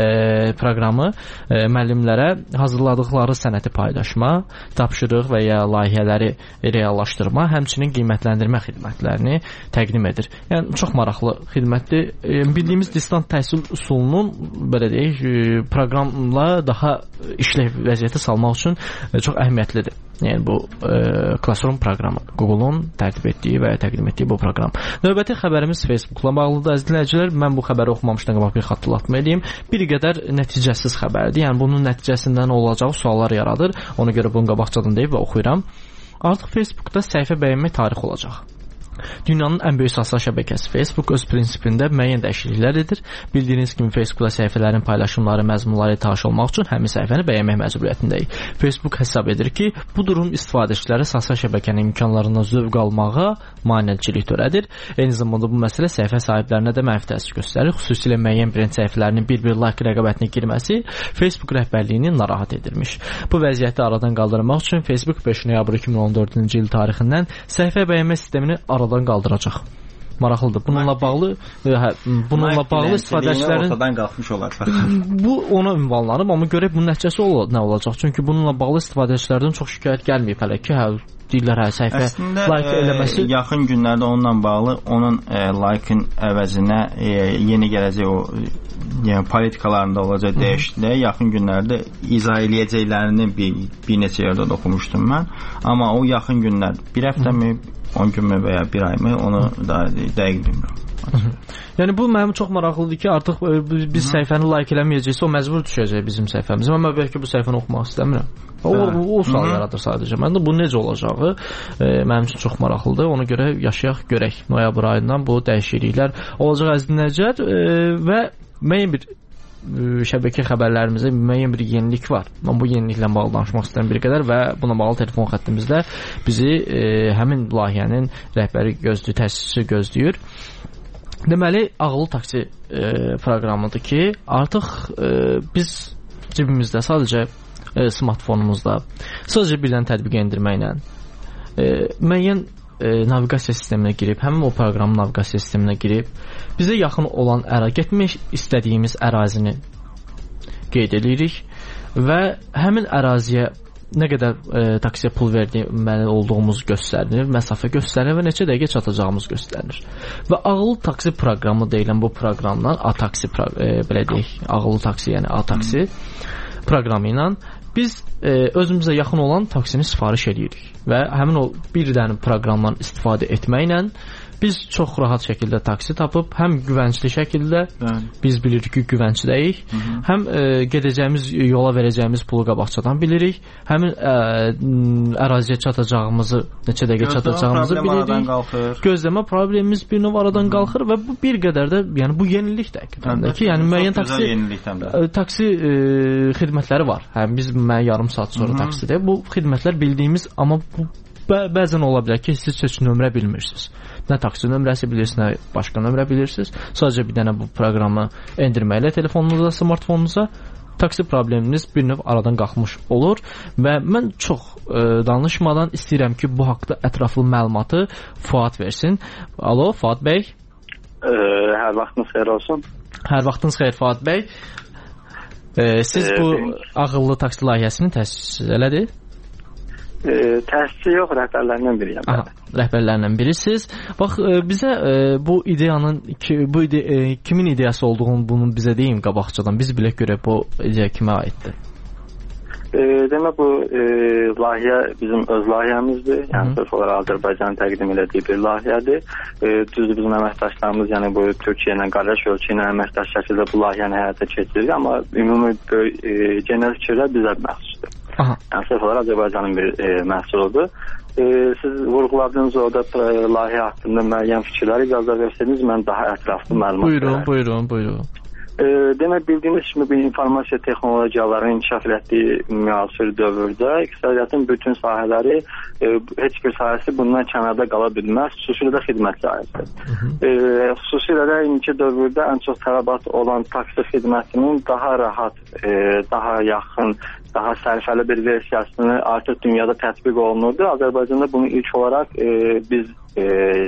e, proqramı e, müəllimlərə hazırladıqları sənəti paylaşma, tapşırıq və ya layihələri reallaşdırma, həmçinin qiymətləndirmə xidmətlərini təqdim edir. Yəni çox maraqlı xidmətdir. E, bildiyimiz distant təhsil üsulunun belə deyək, e, proqramla daha işləv vəziyyətə salmaq üçün e, çox əhəmiyyətlidir. Yəni bu e, Classroom proqramı, Google-un tərtib etdiyi və təqdim etdiyi bu proqram. Növbəti xəbərimiz Facebook-la bağlıdır. Əziz dinləyicilər, mən bu xəbəri oxumamışdan qabaq bir xatırlatma edeyim. Bir qədər nəticəsiz xəbərdir. Yəni bunun nəticəsində nə olacağı suallar yaradır. Ona görə bunu qabaqcadan deyib və oxuyuram. Artıq Facebookda səhifə bəyənmək tarixi olacaq. Dünyanın ən böyük sosial şəbəkəsi Facebook öz prinsipində müəyyən dəyişikliklər edir. Bildiyiniz kimi Facebookda səhifələrin paylaşımları, məzmunları tanış olmaq üçün həmin səhifəni bəyənmək məcburiyyətindəyik. Facebook hesab edir ki, bu durum istifadəçilərə sosial şəbəkənin imkanlarından zövq almağa maneçilik törədir. Eyni zamanda bu məsələ səhifə sahiblərinə də mənfi təsir göstərir. Xüsusilə müəyyən brend səhifələrinin bir-bir like rəqabətinə girməsi Facebook rəhbərliyini narahat edirmiş. Bu vəziyyəti aradan qaldırmaq üçün Facebook beş noyabr iki min on dördüncü il tarixindən səhifə bəyənmə sistemini aradan qaldıracaq. Maraqlıdır. Bununla bağlı hə, bununla bağlı istifadəçilərin ortadan qalxmış olar. Bu ona ünvanlanıb, amma görək bunun nəticəsi ol nə olacaq? Çünki bununla bağlı istifadəçilərdən çox şikayət gəlməyib hələ ki, hə deyirlər hə səhifə əslində, like eləməsi. E, yaxın günlərdə onunla bağlı onun e, like-ın əvəzinə e, yeni gələcək o yəni politikalarında olacaq dəyişikliklər yaxın günlərdə izah eləyəcəklərini bir, bir neçə yerdə oxumuşdum mən. Amma o yaxın günlər bir həftəmi, on günmü və ya bir ayımı onu da dəqiq bilmirəm. Yəni bu mənim çox maraqlıdır ki, artıq biz səhifəni like eləməyəcəksə o məcbur düşəcək bizim səhifəmizə. Amma bəlkə bu səhifəni oxumaq istəmirəm. O, o sual yaradır sadəcə. Məndə bu necə olacağı e, mənim üçün çox maraqlıdır. Ona görə yaşayaq, görək. Noyabr ayından bu dəyişikliklər olacaq əziz dinləyicilər e, və müəyyən bir şəbəkə xəbərlərimizdə müəyyən bir yenilik var. Mən bu yeniliklə bağlı danışmaq istəyirəm bir qədər və buna bağlı telefon xəttimizdə bizi e, həmin layihənin rəhbəri gözləyir, təsisçisi gözləyir. Deməli, ağıllı taksi e, proqramıdır ki, artıq e, biz cibimizdə sadəcə e, smartfonumuzda sadəcə birdən tətbiq endirməklə e, müəyyən e, naviqasiya sisteminə girib, həmin o proqramın naviqasiya sisteminə girib, bizə yaxın olan əra, getmək istədiyimiz ərazini qeyd edirik və həmin əraziyə nə qədər e, taksiyə pul verməli olduğumuz göstərilir, məsafə göstərilir və neçə dəqiqə çatacağımız göstərilir. Və ağıllı taksi proqramı deyilən bu proqramdan A-taksi, e, belə deyək, ağıllı taksi, yəni A-taksi proqramı ilə biz e, özümüzə yaxın olan taksini sifariş edirik və həmin o bir dənə proqramdan istifadə etməklə biz çox rahat şəkildə taksi tapıb, həm güvəncli şəkildə, bəli, biz bilirik ki, güvəncdəyik, hı -hı. həm e, gedəcəyimiz yola verəcəyimiz pulu qabaqcadan bilirik, həmin e, əraziyə çatacağımızı, neçə dəqiqə çatacağımızı bilirik. Gözləmə problemimiz bir növ aradan hı -hı. qalxır və bu bir qədər də, yəni bu yenilik də həqiqətən ki, yəni müəyyən taksi e, taksi e, xidmətləri var. Həm biz mənə yarım saat sonra taksidə. Bu xidmətlər bildiyimiz, amma bu Bə bəzən ola bilər ki, siz heç nömrə bilmirsiniz. Nə taksi nömrəsi bilirsiniz, nə başqa nömrə bilirsiniz. Sadəcə bir dənə bu proqramı endirməklə telefonunuza, smartfonunuza taksi probleminiz bir növ aradan qalxmış olur və mən çox e, danışmadan istəyirəm ki, bu haqqda ətraflı məlumatı Fuad versin. Alo, Fuad bəy. E, hər vaxtınız xeyir olsun. Hər vaxtınız xeyir, Fuad bəy. E, siz e, bu benim... ağıllı taksi layihəsini təsis elədi? E, təsisçi yox, rəhbərlərindən biriyəm. Aha, rəhbərlərindən birisiz. Bax, e, bizə e, bu ideyanın ki, bu ide, e, kimin ideyası olduğunu bunu bizə deyin qabaqcadan. Biz bilək görək bu ideya kimə aiddir. E, demək bu e, layihə bizim öz layihəmizdir. Yəni sırf olaraq Azərbaycanın təqdim elədiyi bir layihədir. E, düzdür, bizim əməkdaşlarımız, yəni bu Türkiyə ilə qardaş ölkə ilə əməkdaş şəkildə bu layihəni həyata keçirir, amma ümumi e, genel fikirlər bizə məxsusdur. Aha. Yəni sırf olaraq Azərbaycanın bir e, məhsuludur. E, siz vurğuladığınız orada e, layihə haqqında müəyyən fikirləri icazə versəniz, mən daha ətraflı məlumat buyurun, verəm. Buyurun, buyurun. E, demək, bildiyiniz kimi bir informasiya texnologiyalarının inkişaf etdiyi müasir dövrdə iqtisadiyyatın bütün sahələri, e, heç bir sahəsi bundan kənarda qala bilməz, xüsusilə də xidmət sahəsi. E, xüsusilə də indiki dövrdə ən çox tələbat olan taksi xidmətinin daha rahat, e, daha yaxın, daha sərfəli bir versiyasını artıq dünyada tətbiq olunurdu. Azərbaycanda bunu ilk olaraq e, biz e,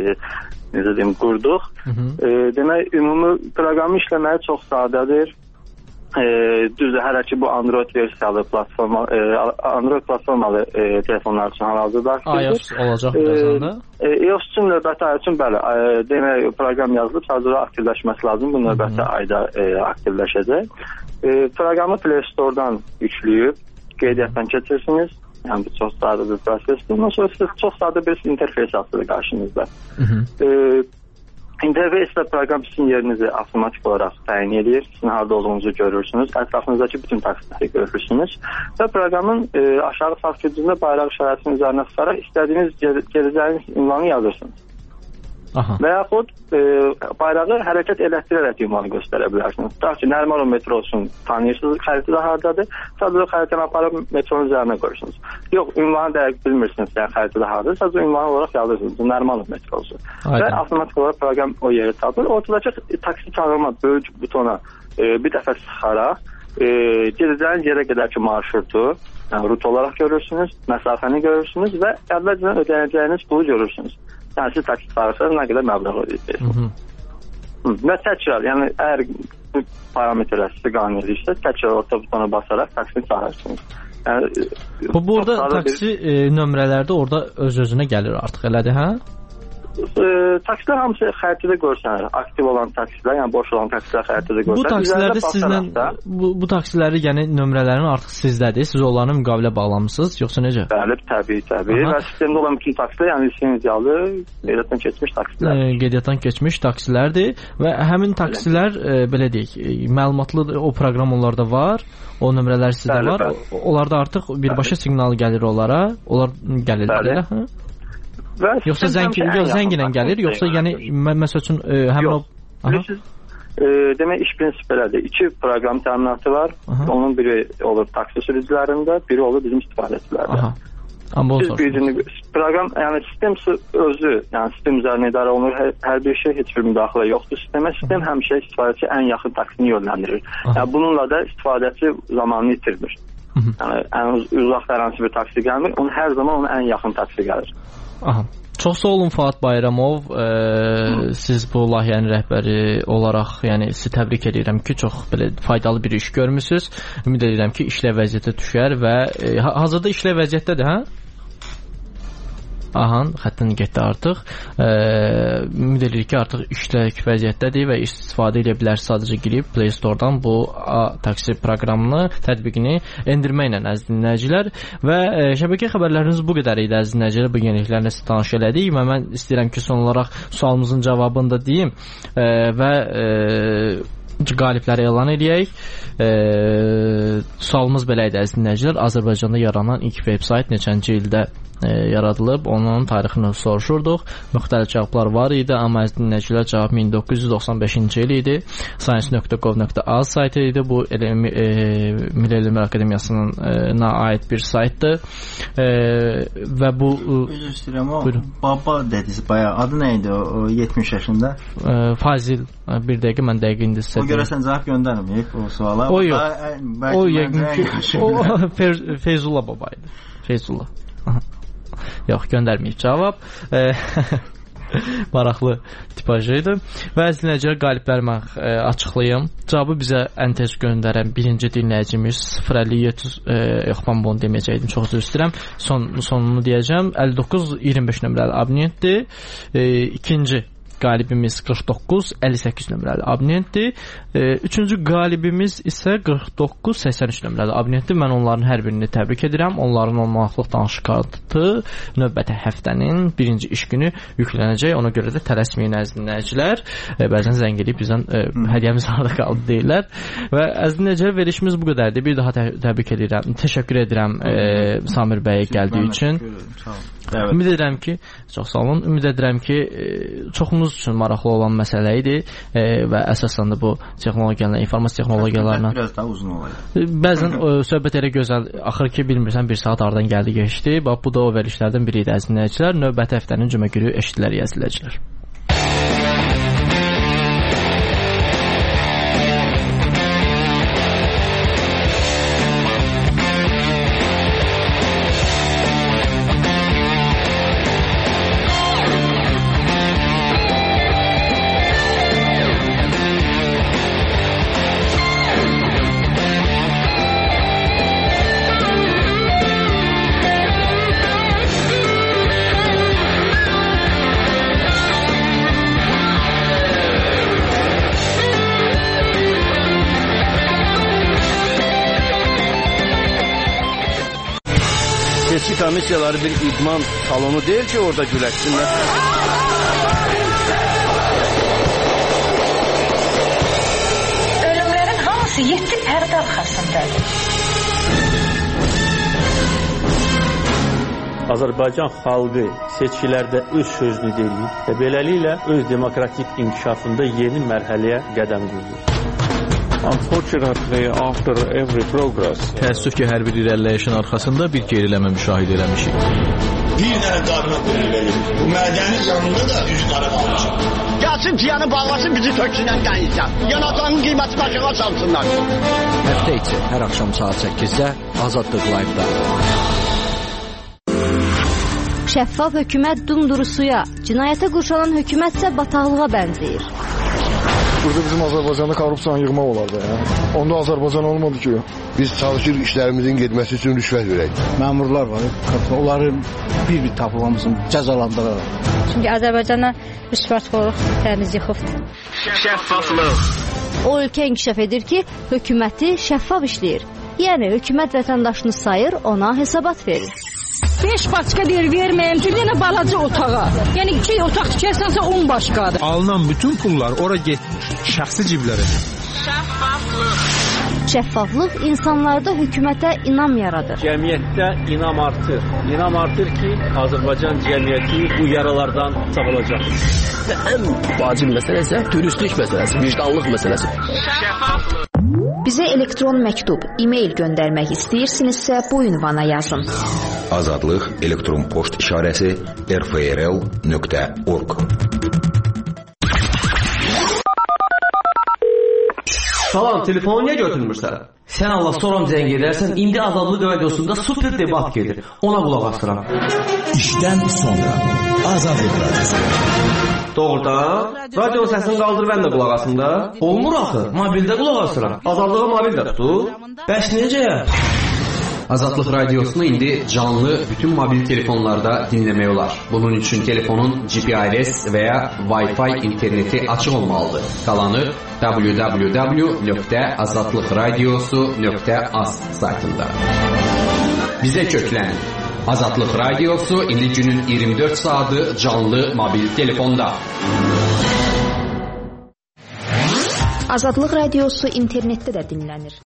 necə deyim, qurduq. Hı -hı. E, demək, ümumi proqramı işləməyi çox sadədir. E, düzdür, hələ ki bu Android versiyalı platforma, e, Android platformalı e, telefonlar üçün hal-hazırda aktivdir. iOS olacaq birazdan da. E, iOS üçün növbəti ay üçün bəli, e, demək, proqram yazılıb, sadəcə aktivləşməsi lazım. Bu növbəti ayda e, aktivləşəcək. E, proqramı Play Store-dan yükləyib, qeydiyyatdan keçirsiniz. Yəni bu çox sadə bir prosesdir. Ondan sonra siz çox sadə bir interfeys açılır qarşınızda. E, interfeyslə proqram sizin yerinizi avtomatik olaraq təyin edir. Sizin harada olduğunuzu görürsünüz. Ətrafınızdakı bütün taksiləri görürsünüz. Və proqramın e, aşağı sağ küncündə bayraq işarəsinin üzərinə sıxaraq istədiyiniz gedəcəyiniz ünvanı yazırsınız. Aha. Və yaxud e, bayrağı hərəkət elətdirərək ünvanı göstərə bilərsiniz. Tutaq ki, Nərmanov metrosun tanıyırsınız, xəritədə haradadır. Sadəcə xəritəni aparıb metronun üzərinə qoyursunuz. Yox, ünvanı dəqiq bilmirsiniz, yəni xəritədə haradadır. Sadəcə ünvanı olaraq yazırsınız. Bu Nərmanov metrosu. Aynen. Və avtomatik olaraq proqram o yeri tapır. Ortadakı taksi çağırma böyük butona e, bir dəfə sıxaraq e, gedəcəyiniz yerə qədər ki marşrutu, yəni rut olaraq görürsünüz, məsafəni görürsünüz və əvvəlcədən ödənəcəyiniz pulu görürsünüz. Yəni siz taksi çağırsanız nə qədər məbləğ ödəyəcəksiniz. Və təkrar, yəni əgər bu parametrlər sizi qane edirsə, təkrar orta butona basaraq taksini çağırırsınız. Yəni, bu burada taksi bir... e, nömrələrdə orada öz-özünə gəlir artıq, elədir, hə? E, taksilər hamısı xəritədə görsənir. Aktiv olan taksilər, yəni boş olan taksilər xəritədə görsənir. Bu taksilərdə sizlə bu, bu taksiləri, yəni nömrələrin artıq sizdədir. Siz onlarla müqavilə bağlamısınız, yoxsa necə? Bəli, təbii, təbii. Aha. Və sistemdə olan bütün taksilər, yəni lisenziyalı, qeydiyyatdan keçmiş taksilər. E, qeydiyyatdan keçmiş taksilərdir və həmin taksilər e, belə deyək, e, məlumatlı o proqram onlarda var. O nömrələr sizdə bəli, var. Bəli. Onlarda artıq birbaşa bəli. Siqnal gəlir onlara. Onlar gəlirlər, hə? Və yoxsa zəngin, yox, zəngin gəlir, yoxsa yəni məsəl üçün e, həmin o bilirsiniz, e, demək iş prinsipi belədir. İki proqram təminatı var. Aha. Onun biri olur taksi sürücülərində, biri olur bizim istifadəçilərdə. siz gücünü proqram, yəni sistem özü, yəni sistem üzərinə idarə olunur. Hər, hər bir şey, heç bir müdaxilə yoxdur sistemə. Sistem həmişə istifadəçi ən yaxın taksini yönləndirir. Yəni bununla da istifadəçi zamanını itirmir. Yəni ən uzaq hər hansı bir taksi gəlmir, onun hər zaman onun ən yaxın taksi gəlir. Aha. Çox sağ olun Fuad Bayramov. E, siz bu layihənin rəhbəri olaraq, yəni sizi təbrik edirəm ki, çox belə faydalı bir iş görmüsüz. Ümid edirəm ki, işlə vəziyyətə düşər və e, hazırda işlə vəziyyətdədir, hə? Aha, xəttin getdi artıq. E, ümid edirik ki, artıq işlək vəziyyətdədir və istifadə edə bilər. Sadəcə girib Play Store-dan bu taksi proqramını, tətbiqini endirməklə əziz dinləyicilər. Və e, şəbəkə xəbərləriniz bu qədər idi əziz dinləyicilər. Bu yeniliklərlə sizə tanış elədik və mən istəyirəm ki, son olaraq sualımızın cavabını da deyim e, və e, qalibləri elan edək. E, sualımız belə idi əziz dinləyicilər. Azərbaycanda yaranan ilk veb-sayt neçənci ildə e, yaradılıb? Onun tarixini soruşurduq. Müxtəlif cavablar var idi, amma əziz dinləyicilər cavab min doqquz yüz doxsan beşinci il idi. science nöqtə gov nöqtə az saytı idi. Bu e, Milli Elmlər Akademiyasının e, aid bir saytdır. E, və bu Üzr istəyirəm, o baba dediniz bayağı. Adı nə idi o, o yetmiş yaşında? E, Fazil. Bir dəqiqə mən dəqiq indi sizə. O görəsən cavab göndərməyib o suala. O yox. O yəqin ki, o Feyzullah baba idi. Feyzullah. Yox, göndərməyib cavab. Maraqlı tipajı idi. Və əziz dinləyicilər, qalibləri mən e, açıqlayım. Cavabı bizə ən tez göndərən birinci dinləyicimiz sıfır əlli yeddi e, yox, mən bunu deməyəcəkdim, çox üzr istəyirəm. Son, sonunu deyəcəm. əlli doqquz iyirmi beş nömrəli abonentdir. E, ikinci qalibimiz qırx doqquz əlli səkkiz nömrəli abonentdir. E, üçüncü qalibimiz isə qırx doqquz səksən üç nömrəli abonentdir. Mən onların hər birini təbrik edirəm. Onların on manatlıq danışıq kartı növbəti həftənin birinci iş günü yüklənəcək. Ona görə də tələsməyin əziz dinləyicilər. E, bəzən zəng edib bizdən e, hədiyyəmiz harada qaldı deyirlər. Və əziz dinləyicilər, verilişimiz bu qədərdir. Bir daha tə təbrik edirəm. Təşəkkür edirəm e, Samir bəyə gəldiyi üçün. Evet. Ümid edirəm ki, çox sağ olun. Ümid edirəm ki, e, çoxumuz üçün maraqlı olan məsələ idi e, və əsasən də bu texnologiyalarla, informasiya texnologiyalarla biraz daha uzun olaydı. Bəzən e, söhbət elə gözəl, axır ki, bilmirsən bir saat aradan gəldi, geçdi. Bax bu da o verilişlərdən biri idi əziz dinləyicilər. Növbəti həftənin cümə günü eşidilər izləyicilər. Seçki komissiyaları bir idman salonu değil ki orada güləşsinlər. Ölümlərin hamısı yeddi pərdə arxasındadır. Azərbaycan xalqı seçkilərdə öz sözünü deyir və beləliklə öz demokratik inkişafında yeni mərhələyə qədəm qoyur. Unfortunately, after every progress, təəssüf ki, hər bir irəliləyişin arxasında bir geriləmə müşahidə eləmişik. Bir dənə qadına qürür verir. Bu mədənin yanında da üzü qara qalmışım. Gəlsin piyanı bağlasın, bizi töksünən qəyəcək. Yanacağın qiyməti başına çalsınlar. Həftə içi hər axşam saat səkkizdə Azadlıq Live-da. Şəffaf hökumət dumduru suya, cinayətə qurşanan hökumət isə bataqlığa bənzəyir. Burada bizim Azərbaycanda korrupsiyanı yığmaq olardı. Ya. Onda Azərbaycan olmadı ki. Biz çalışırıq işlərimizin getməsi üçün rüşvət verək. Məmurlar var, onları bir-bir tapılmamızın cəzalandıraraq. Çünki Azərbaycana rüşvətxorluq təmiz yıxıbdır. Şəffaflıq. O ölkə inkişaf edir ki, hökuməti şəffaf işləyir. Yəni hökumət vətəndaşını sayır, ona hesabat verir. beş başqa deyir verməyim ki, yenə balaca otağa. Yəni iki otaq tikərsənsə on başqadır. Alınan bütün pullar ora getmir, şəxsi ciblərə. Şəffaflıq. Şəffaflıq insanlarda hökumətə inam yaradır. Cəmiyyətdə inam artır. İnam artır ki, Azərbaycan cəmiyyəti bu yaralardan sağalacaq. Ən vacib məsələ isə dürüstlük məsələsi, vicdanlıq məsələsi. Şəffaflıq. Bizə elektron məktub, e-mail göndərmək istəyirsinizsə bu ünvana yazın. Azadlıq elektron poçt işarəsi r f r l nöqtə org. Salam, telefonu niyə götürmürsən? Sən Allah soram zəng edərsən, indi Azadlıq radiosunda super debat gedir. Ona qulaq asıram. İşdən sonra Azadlıq radiosu. Doğrudan? Radio səsini qaldır, mən də qulaq asım da. Olmur axı, mobildə qulaq asıram. Azadlığı mobildə tutur. Bəs necə? Azadlıq radiosunu indi canlı bütün mobil telefonlarda dinləmək olar. Bunun üçün telefonun G P R S və ya Wi-Fi interneti açıq olmalıdır. Qalanı w w w nöqtə azadlıq radiosu nöqtə az saytında. Bizə köklənin. Azadlıq radiosu indi günün iyirmi dörd saatı canlı mobil telefonda. Azadlıq radiosu internetdə də dinlənir.